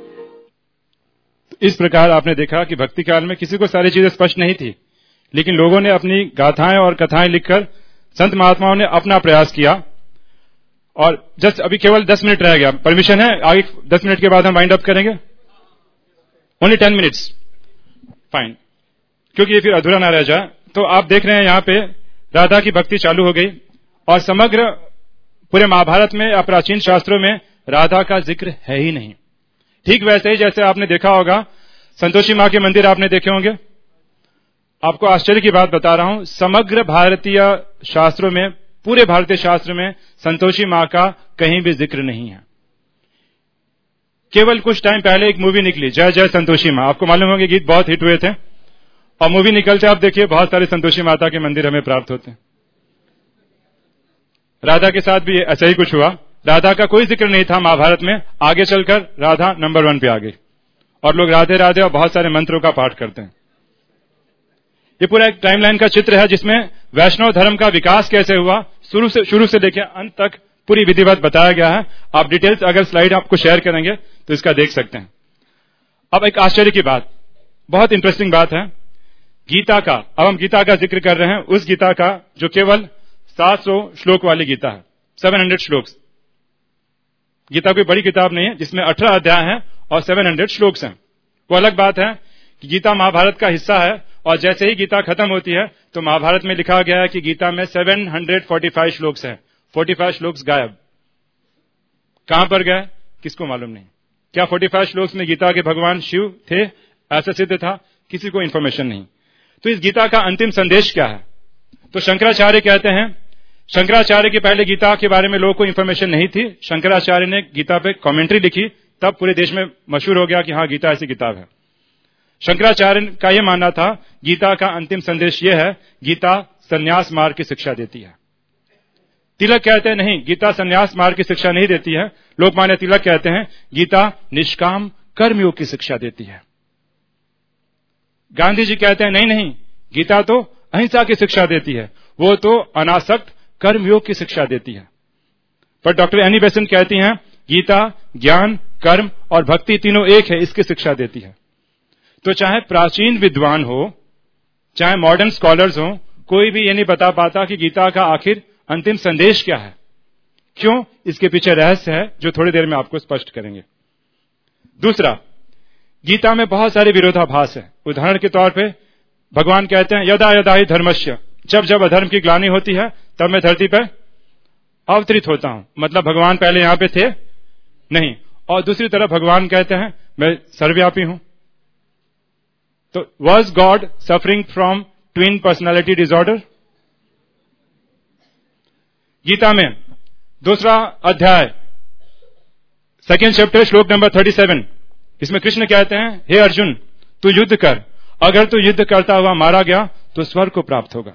इस प्रकार आपने देखा कि भक्ति काल में किसी को सारी चीजें स्पष्ट नहीं थी, लेकिन लोगों ने अपनी गाथाएं और कथाएं लिखकर संत महात्माओं ने अपना प्रयास किया। और जस्ट अभी केवल 10 मिनट रह गया, परमिशन है आगे 10 मिनट के बाद हम वाइंड अप करेंगे? ओनली 10 मिनट्स, फाइन, क्योंकि ये फिर अधूरा ना रह जाए। तो आप देख रहे हैं यहाँ पे राधा की भक्ति चालू हो गई, और समग्र पूरे महाभारत में या प्राचीन शास्त्रों में राधा का जिक्र है ही नहीं। ठीक वैसे ही जैसे आपने देखा होगा संतोषी मां के मंदिर आपने देखे होंगे। आपको आश्चर्य की बात बता रहा हूं, समग्र भारतीय शास्त्रों में, पूरे भारतीय शास्त्र में संतोषी मां का कहीं भी जिक्र नहीं है। केवल कुछ टाइम पहले एक मूवी निकली, जय जय संतोषी मां, आपको मालूम होगा गीत बहुत हिट हुए थे, और मूवी निकलते आप देखिए बहुत सारे संतोषी माता के मंदिर हमें प्राप्त होते हैं। राधा के साथ भी ऐसा ही कुछ हुआ। राधा का कोई जिक्र नहीं था महाभारत में, आगे चलकर राधा नंबर 1 पे आ गई, और लोग राधे राधे और बहुत सारे मंत्रों का पाठ करते हैं। ये पूरा एक टाइमलाइन का चित्र है जिसमें वैष्णव धर्म का विकास कैसे हुआ, शुरू से लेकर अंत तक पूरी विधिवत बताया गया है। आप डिटेल्स अगर स्लाइड आपको शेयर करेंगे तो इसका देख सकते हैं। अब एक आश्चर्य की बात, बहुत इंटरेस्टिंग बात है गीता का। अब हम गीता का जिक्र कर रहे हैं, उस गीता का जो केवल 700 श्लोक वाली गीता है, 700 श्लोक्स। गीता कोई बड़ी किताब नहीं है जिसमें 18 अध्याय हैं और 700 श्लोक्स हैं। वो अलग बात है कि गीता महाभारत का हिस्सा है, और जैसे ही गीता खत्म होती है तो महाभारत में लिखा गया है कि गीता में 745 श्लोक्स हैं। 45 श्लोक्स गायब, कहां पर गए किसको मालूम नहीं। क्या 45 श्लोक्स में गीता के भगवान शिव थे, ऐसा सिद्ध था? किसी को इंफॉर्मेशन नहीं। तो इस गीता का अंतिम संदेश क्या है? तो शंकराचार्य कहते हैं, शंकराचार्य के पहले गीता के बारे में लोगों को इंफॉर्मेशन नहीं थी। शंकराचार्य ने गीता पे कमेंट्री लिखी, तब पूरे देश में मशहूर हो गया कि हाँ गीता ऐसी किताब है। शंकराचार्य का यह मानना था गीता का अंतिम संदेश यह है, गीता संन्यास मार्ग की शिक्षा देती है। तिलक कहते हैं नहीं, गीता संन्यास मार्ग की शिक्षा नहीं देती है। लोकमान्य तिलक कहते हैं गीता निष्काम कर्मयोग की शिक्षा देती है। गांधी जी कहते हैं नहीं, गीता तो अहिंसा की शिक्षा देती है, वो तो अनासक्त कर्मयोग की शिक्षा देती है। पर डॉक्टर एनी बेसेंट कहती हैं गीता ज्ञान, कर्म और भक्ति तीनों एक है, इसकी शिक्षा देती है। तो चाहे प्राचीन विद्वान हो, चाहे मॉडर्न स्कॉलर्स हो, कोई भी ये नहीं बता पाता कि गीता का आखिर अंतिम संदेश क्या है। क्यों? इसके पीछे रहस्य है जो थोड़ी देर में आपको स्पष्ट करेंगे। दूसरा, गीता में बहुत सारे विरोधाभास है। उदाहरण के तौर पे भगवान कहते हैं यदा यदा ही धर्मस्य, जब जब अधर्म की ग्लानि होती है तब मैं धरती पर अवतरित होता हूं। मतलब भगवान पहले यहां पे थे नहीं। और दूसरी तरफ भगवान कहते हैं मैं सर्वव्यापी हूं। तो was God suffering from twin personality disorder? Gita में दूसरा अध्याय 2nd चैप्टर श्लोक नंबर 37, इसमें कृष्ण कहते हैं हे अर्जुन तू युद्ध कर, अगर तू युद्ध करता हुआ मारा गया तो स्वर्ग को प्राप्त होगा,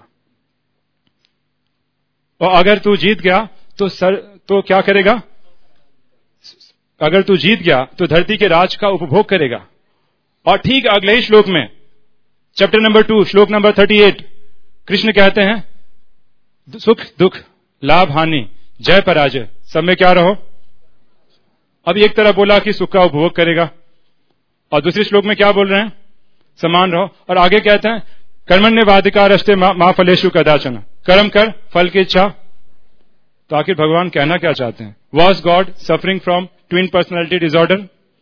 और अगर तू जीत गया तो क्या करेगा? अगर तू जीत गया तो धरती के राज का उपभोग करेगा। और ठीक अगले ही श्लोक में चैप्टर नंबर 2 श्लोक नंबर 38 कृष्ण कहते हैं सुख दुख लाभ हानि जय पराजय सब में क्या रहो। अब एक तरफ बोला कि सुख का उपभोग करेगा, और दूसरे श्लोक में क्या बोल रहे हैं? समान रहो। और आगे कहते हैं कर्मण्येवाधिकारस्ते मा फलेषु कदाचन, कर्म कर फल की इच्छा। तो आखिर भगवान कहना क्या चाहते हैं? Was God suffering from twin personality disorder?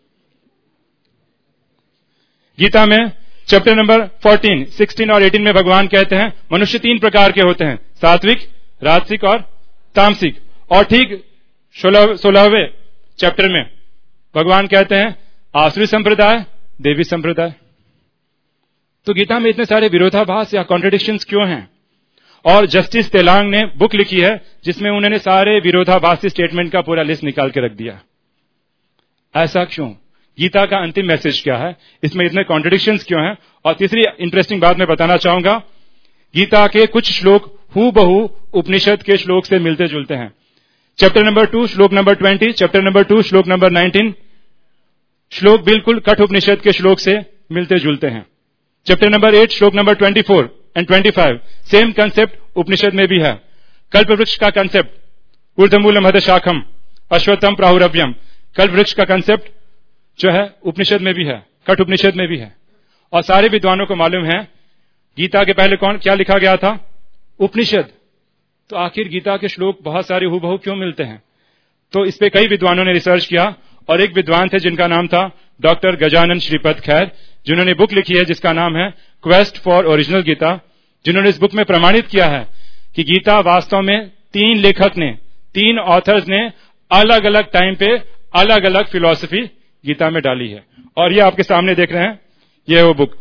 Gita में चैप्टर नंबर 14, 16 और 18 में भगवान कहते हैं मनुष्य 3 प्रकार के होते हैं, सात्विक, राजसिक और तामसिक। और ठीक 16वें चैप्टर में भगवान कहते हैं आसुरी संप्रदाय, देवी संप्रदाय। तो गीता में इतने सारे विरोधाभास या कॉन्ट्रडिक्शंस क्यों हैं? और जस्टिस तेलांग ने बुक लिखी है जिसमें उन्होंने सारे विरोधाभासी स्टेटमेंट का पूरा लिस्ट निकाल के रख दिया। ऐसा क्यों? गीता का अंतिम मैसेज क्या है? इसमें इतने कॉन्ट्रडिक्शंस क्यों हैं? और तीसरी इंटरेस्टिंग बात मैं बताना चाहूंगा, गीता के कुछ श्लोक हूबहू उपनिषद के श्लोक से मिलते जुलते हैं। चैप्टर नंबर 2 श्लोक नंबर 20, चैप्टर नंबर 2 श्लोक नंबर 19, श्लोक बिल्कुल कठोपनिषद के श्लोक से मिलते जुलते हैं। चैप्टर नंबर 8 श्लोक number 24 and 25 same concept Upanishad में भी है। कल्प वृक्ष का कंसेप्ट ऊर्ध्वमूलम अधशाखम अश्वत्थम प्राहुरव्यम, कल्प वृक्ष का कंसेप्ट जो है उपनिषद में भी है, कठ उपनिषद में भी है। और सारे विद्वानों को मालूम है गीता के पहले क्या लिखा गया था? उपनिषद। तो आखिर गीता के श्लोक बहुत सारे हूबहू क्यों मिलते हैं? तो इस पे कई विद्वानों ने रिसर्च किया और एक विद्वान थे जिनका नाम था डॉक्टर गजानन श्रीपद खैर, जिन्होंने बुक लिखी है जिसका नाम है क्वेस्ट फॉर ओरिजिनल गीता, जिन्होंने इस बुक में प्रमाणित किया है कि गीता वास्तव में 3 लेखक ने, 3 ऑथर्स ने अलग अलग टाइम पे अलग अलग फिलॉसफी गीता में डाली है। और ये आपके सामने देख रहे हैं, ये है वो book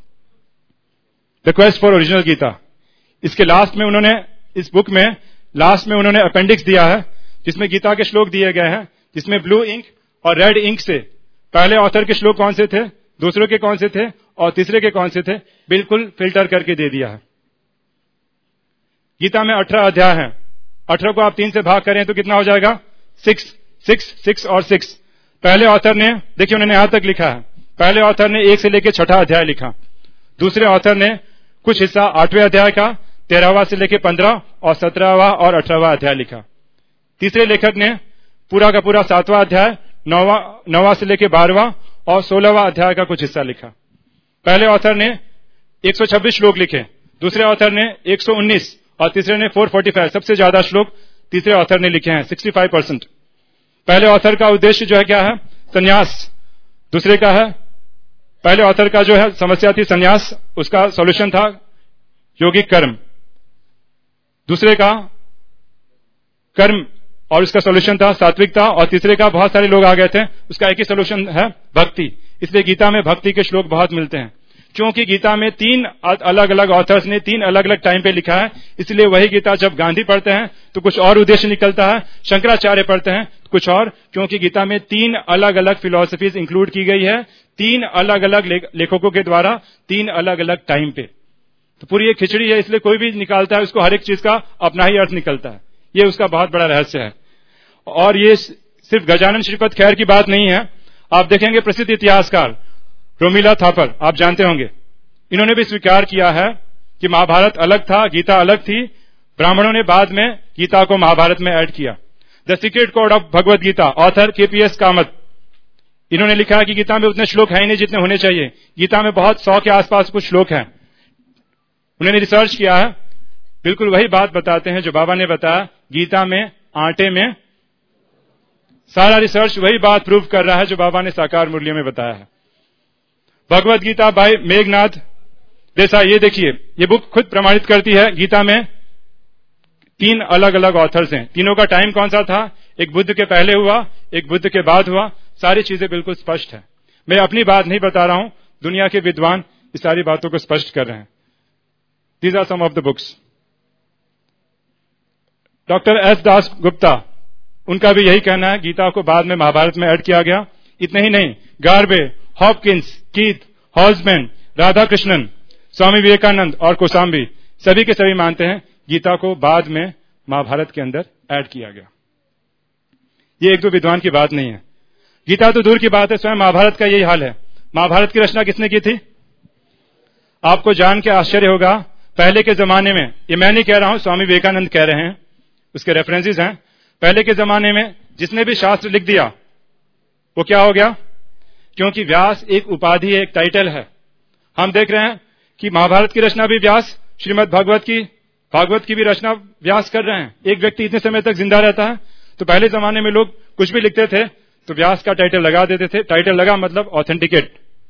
the quest for original Gita. इसके लास्ट में उन्होंने, इस बुक में लास्ट में उन्होंने अपेंडिक्स दिया है जिसमें गीता के श्लोक दिए गए हैं, जिसमें ब्लू इंक और रेड इंक से पहले ऑथर के श्लोक कौन से थे, दूसरों के कौन से थे और तीसरे के कौन से थे, बिल्कुल फिल्टर करके दे दिया है। गीता में 18 अध्याय हैं। 18 को आप 3 से भाग करें तो कितना हो जाएगा? 6, 6, 6 और 6। पहले ऑथर ने, देखिए उन्होंने यहां तक लिखा है, पहले ऑथर ने 1 से लेकर 6ठा अध्याय लिखा। दूसरे ऑथर ने कुछ हिस्सा 8वें अध्याय का 13वां से लेकर 15 और 17वां और 18वां अध्याय लिखा। तीसरे लेखक ने पूरा का पूरा 7वां अध्याय, 9वां से लेकर 12वां और 16वां अध्याय का कुछ हिस्सा लिखा। पहले ऑथर ने 126 श्लोक लिखे, दूसरे ऑथर ने 119 और तीसरे ने 445। सबसे ज्यादा श्लोक तीसरे ऑथर ने लिखे हैं, 65%। पहले ऑथर का उद्देश्य जो है क्या है? संन्यास। दूसरे का है, पहले ऑथर का जो है समस्या थी संन्यास, उसका सॉल्यूशन था योगिक कर्म। दूसरे का कर्म और उसका सॉल्यूशन था सात्विकता। और तीसरे का बहुत सारे लोग आ गए थे, उसका एक ही सॉल्यूशन है भक्ति। इसलिए गीता में भक्ति के श्लोक बहुत मिलते हैं। क्योंकि गीता में 3 अलग अलग ऑथर्स ने 3 अलग अलग टाइम पे लिखा है, इसलिए वही गीता जब गांधी पढ़ते हैं तो कुछ और उद्देश्य निकलता है, शंकराचार्य पढ़ते हैं कुछ और, क्योंकि गीता में 3 अलग अलग फिलॉसफीज इंक्लूड की गई है, 3 अलग अलग लेखकों के द्वारा 3 अलग अलग टाइम पे। तो पूरी एक खिचड़ी है, इसलिए कोई भी निकालता है उसको हर एक चीज का अपना ही अर्थ निकलता है। ये उसका बहुत बड़ा रहस्य है। और ये सिर्फ गजानन श्रीपद खैर की बात नहीं है, आप देखेंगे प्रसिद्ध इतिहासकार रोमिला थापर, आप जानते होंगे, इन्होंने भी स्वीकार किया है कि महाभारत अलग था, गीता अलग थी। ब्राह्मणों ने बाद में गीता को महाभारत में ऐड किया। The secret code of Bhagavad Gita, author KPS Kamath, इन्होंने लिखा है कि गीता में उतने श्लोक है ही नहीं जितने होने चाहिए। गीता में बहुत 100 के आसपास कुछ श्लोक हैं। उन्होंने रिसर्च किया है, बिल्कुल वही बात बताते हैं जो बाबा ने बताया, गीता में आटे में सारा रिसर्च वही बात प्रूव कर रहा है जो बाबा ने साकार मुरलियों में बताया है। भगवद गीता बाय मेघनाथ देसाई, ये देखिए, ये बुक खुद प्रमाणित करती है गीता में 3 अलग अलग ऑथर्स हैं। तीनों का टाइम कौन सा था? एक बुद्ध के पहले हुआ, एक बुद्ध के बाद हुआ। सारी चीजें बिल्कुल स्पष्ट है। मैं अपनी बात नहीं बता रहा हूं, दुनिया के विद्वान इस सारी बातों को स्पष्ट कर रहे हैं। These are some of the books. Doctor S Dasgupta, उनका भी यही कहना है, गीता को बाद में महाभारत में ऐड किया गया। इतने ही नहीं, Garbe, Hopkins, Keith, Holtzmann, Radhakrishnan, Swami Vivekananda और कोसाम्बी, सभी के सभी मानते हैं गीता को बाद में महाभारत के अंदर ऐड किया गया। ये एक दो विद्वान की बात नहीं है। गीता तो दूर की बात है, स्वयं महाभारत का यही हाल है। महाभारत की रचना किसने की थी? आपको जान के आश्चर्य होगा, पहले के जमाने में, ये मैं नहीं कह रहा हूं, स्वामी विवेकानंद कह रहे हैं, उसके रेफरेंसेस हैं। पहले के जमाने में जिसने भी शास्त्र लिख दिया वो क्या हो गया? क्योंकि व्यास एक उपाधि है, एक टाइटल है। हम देख रहे हैं कि महाभारत की रचना भी व्यास, श्रीमद् भागवत की भी रचना व्यास कर रहे हैं। एक व्यक्ति इतने समय तक जिंदा रहता है, तो पहले जमाने में लोग कुछ भी लिखते थे तो व्यास का टाइटल लगा देते थे। टाइटल लगा मतलब ऑथेंटिकेट।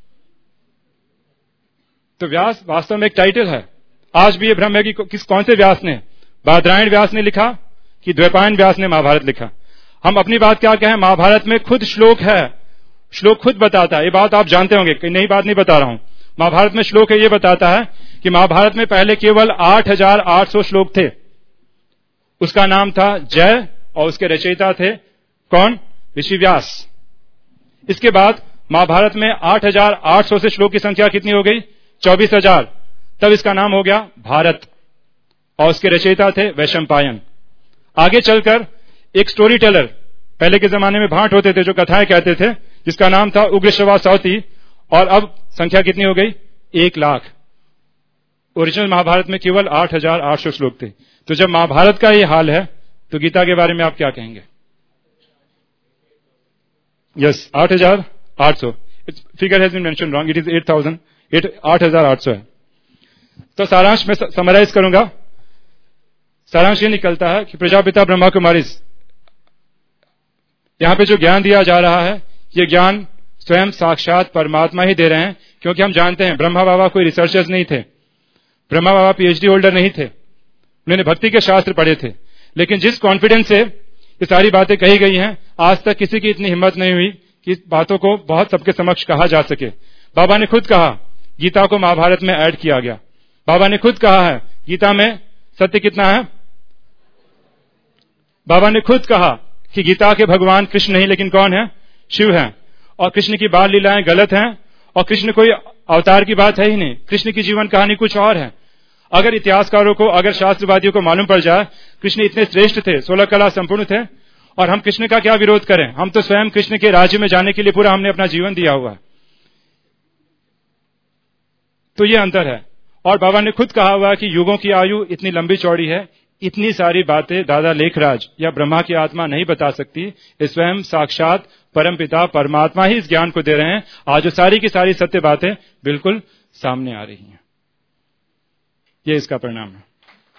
तो व्यास वास्तव में एक टाइटल है। आज भी ये भ्रम है कि कौन से व्यास ने, बादरायण व्यास ने लिखा कि द्वैपायन व्यास ने महाभारत लिखा। हम अपनी बात क्या कहें, महाभारत में खुद श्लोक है, श्लोक खुद बताता है। ये बात आप जानते होंगे, कोई नई बात नहीं बता रहा हूं। महाभारत में श्लोक है, ये बताता है कि महाभारत में पहले केवल 8,800 श्लोक थे। उसका नाम था जय और उसके रचयिता थे कौन? ऋषि व्यास। इसके बाद महाभारत में 8,800 से श्लोक की संख्या कितनी हो गई? 24,000। तब इसका नाम हो गया भारत और उसके रचयिता थे वैशंपायन। आगे चलकर एक स्टोरी टेलर, पहले के जमाने में भाट होते थे जो कथाएं कहते थे, जिसका नाम था उग्रश्रवा सावती, और अब संख्या कितनी हो गई? 1,00,000। ओरिजिनल महाभारत में केवल 8,800 श्लोक थे। तो जब महाभारत का ये हाल है तो गीता के बारे में आप क्या कहेंगे? Yes, 8,800। Figure has been mention wrong, it is 8,000। 8,800 है। तो सारांश में समराइज करूंगा। सारांश ये निकलता है कि प्रजापिता ब्रह्मा कुमारी, यहां पे जो ज्ञान दिया जा रहा है, ये ज्ञान स्वयं साक्षात परमात्मा ही दे रहे हैं। क्योंकि हम जानते हैं ब्रह्मा बाबा कोई रिसर्चर्स नहीं थे, ब्रह्मा बाबा पीएचडी होल्डर नहीं थे, उन्होंने भक्ति के शास्त्र पढ़े थे। लेकिन जिस कॉन्फिडेंस से ये सारी बातें कही गई हैं, आज तक किसी की इतनी हिम्मत नहीं हुई कि इस बातों को बहुत सबके समक्ष कहा जा सके। बाबा ने खुद कहा, गीता को महाभारत में ऐड किया गया। बाबा ने खुद कहा है, गीता में सत्य कितना है? बाबा ने खुद कहा कि गीता के भगवान कृष्ण नहीं लेकिन कौन है? शिव है। और कृष्ण की बाल लीलाएं गलत हैं और कृष्ण कोई अवतार की बात है ही नहीं। कृष्ण की जीवन कहानी कुछ और है। अगर इतिहासकारों को, अगर शास्त्रवादियों को मालूम पड़ जाए कृष्ण इतने श्रेष्ठ थे, 16 कला संपूर्ण थे, और हम कृष्ण का क्या विरोध करें? हम तो स्वयं कृष्ण के राज्य में जाने के लिए पूरा हमने अपना जीवन दिया हुआ है। तो ये अंतर है। और बाबा ने खुद कहा हुआ कि युगों की आयु इतनी लंबी चौड़ी है, इतनी सारी बातें दादा लेखराज या ब्रह्मा की आत्मा नहीं बता सकती। इस स्वयं साक्षात परमपिता परमात्मा ही इस ज्ञान को दे रहे हैं। आज जो सारी की सारी सत्य बातें बिल्कुल सामने आ रही हैं, ये इसका परिणाम है।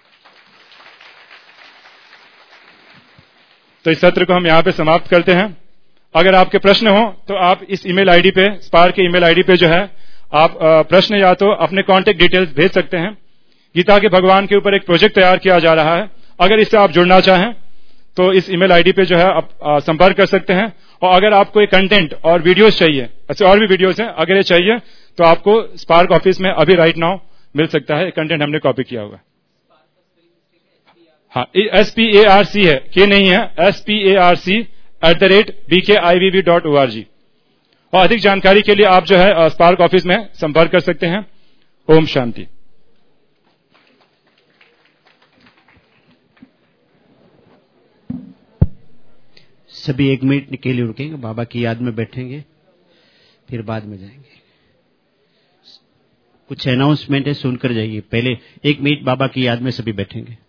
तो इस सत्र को हम यहां पे समाप्त करते हैं। अगर आपके प्रश्न हो तो आप इस ईमेल आईडी पे, स्पार्क के ईमेल आईडी पे जो है, आप प्रश्न या तो अपने कांटेक्ट डिटेल्स भेज सकते हैं। गीता के भगवान के ऊपर एक प्रोजेक्ट तैयार किया जा रहा है। अगर इससे आप जुड़ना चाहें तो इस ईमेल आईडी पे जो है आप संपर्क कर सकते हैं। और अगर आपको एक कंटेंट और वीडियोस चाहिए, ऐसे और भी वीडियोस हैं, अगर ये चाहिए तो आपको स्पार्क ऑफिस में अभी राइट नाउ मिल सकता है। कंटेंट हमने कॉपी किया हुआ। हाँ, SPARC है, के नहीं है, SPARC@bkivv.org। और अधिक जानकारी के लिए आप जो है स्पार्क ऑफिस में संपर्क कर सकते हैं। ओम शांति। सभी 1 मिनट के लिए रुकेंगे, बाबा की याद में बैठेंगे, फिर बाद में जाएंगे। कुछ अनाउंसमेंट है, सुनकर जाइए। पहले 1 मिनट बाबा की याद में सभी बैठेंगे।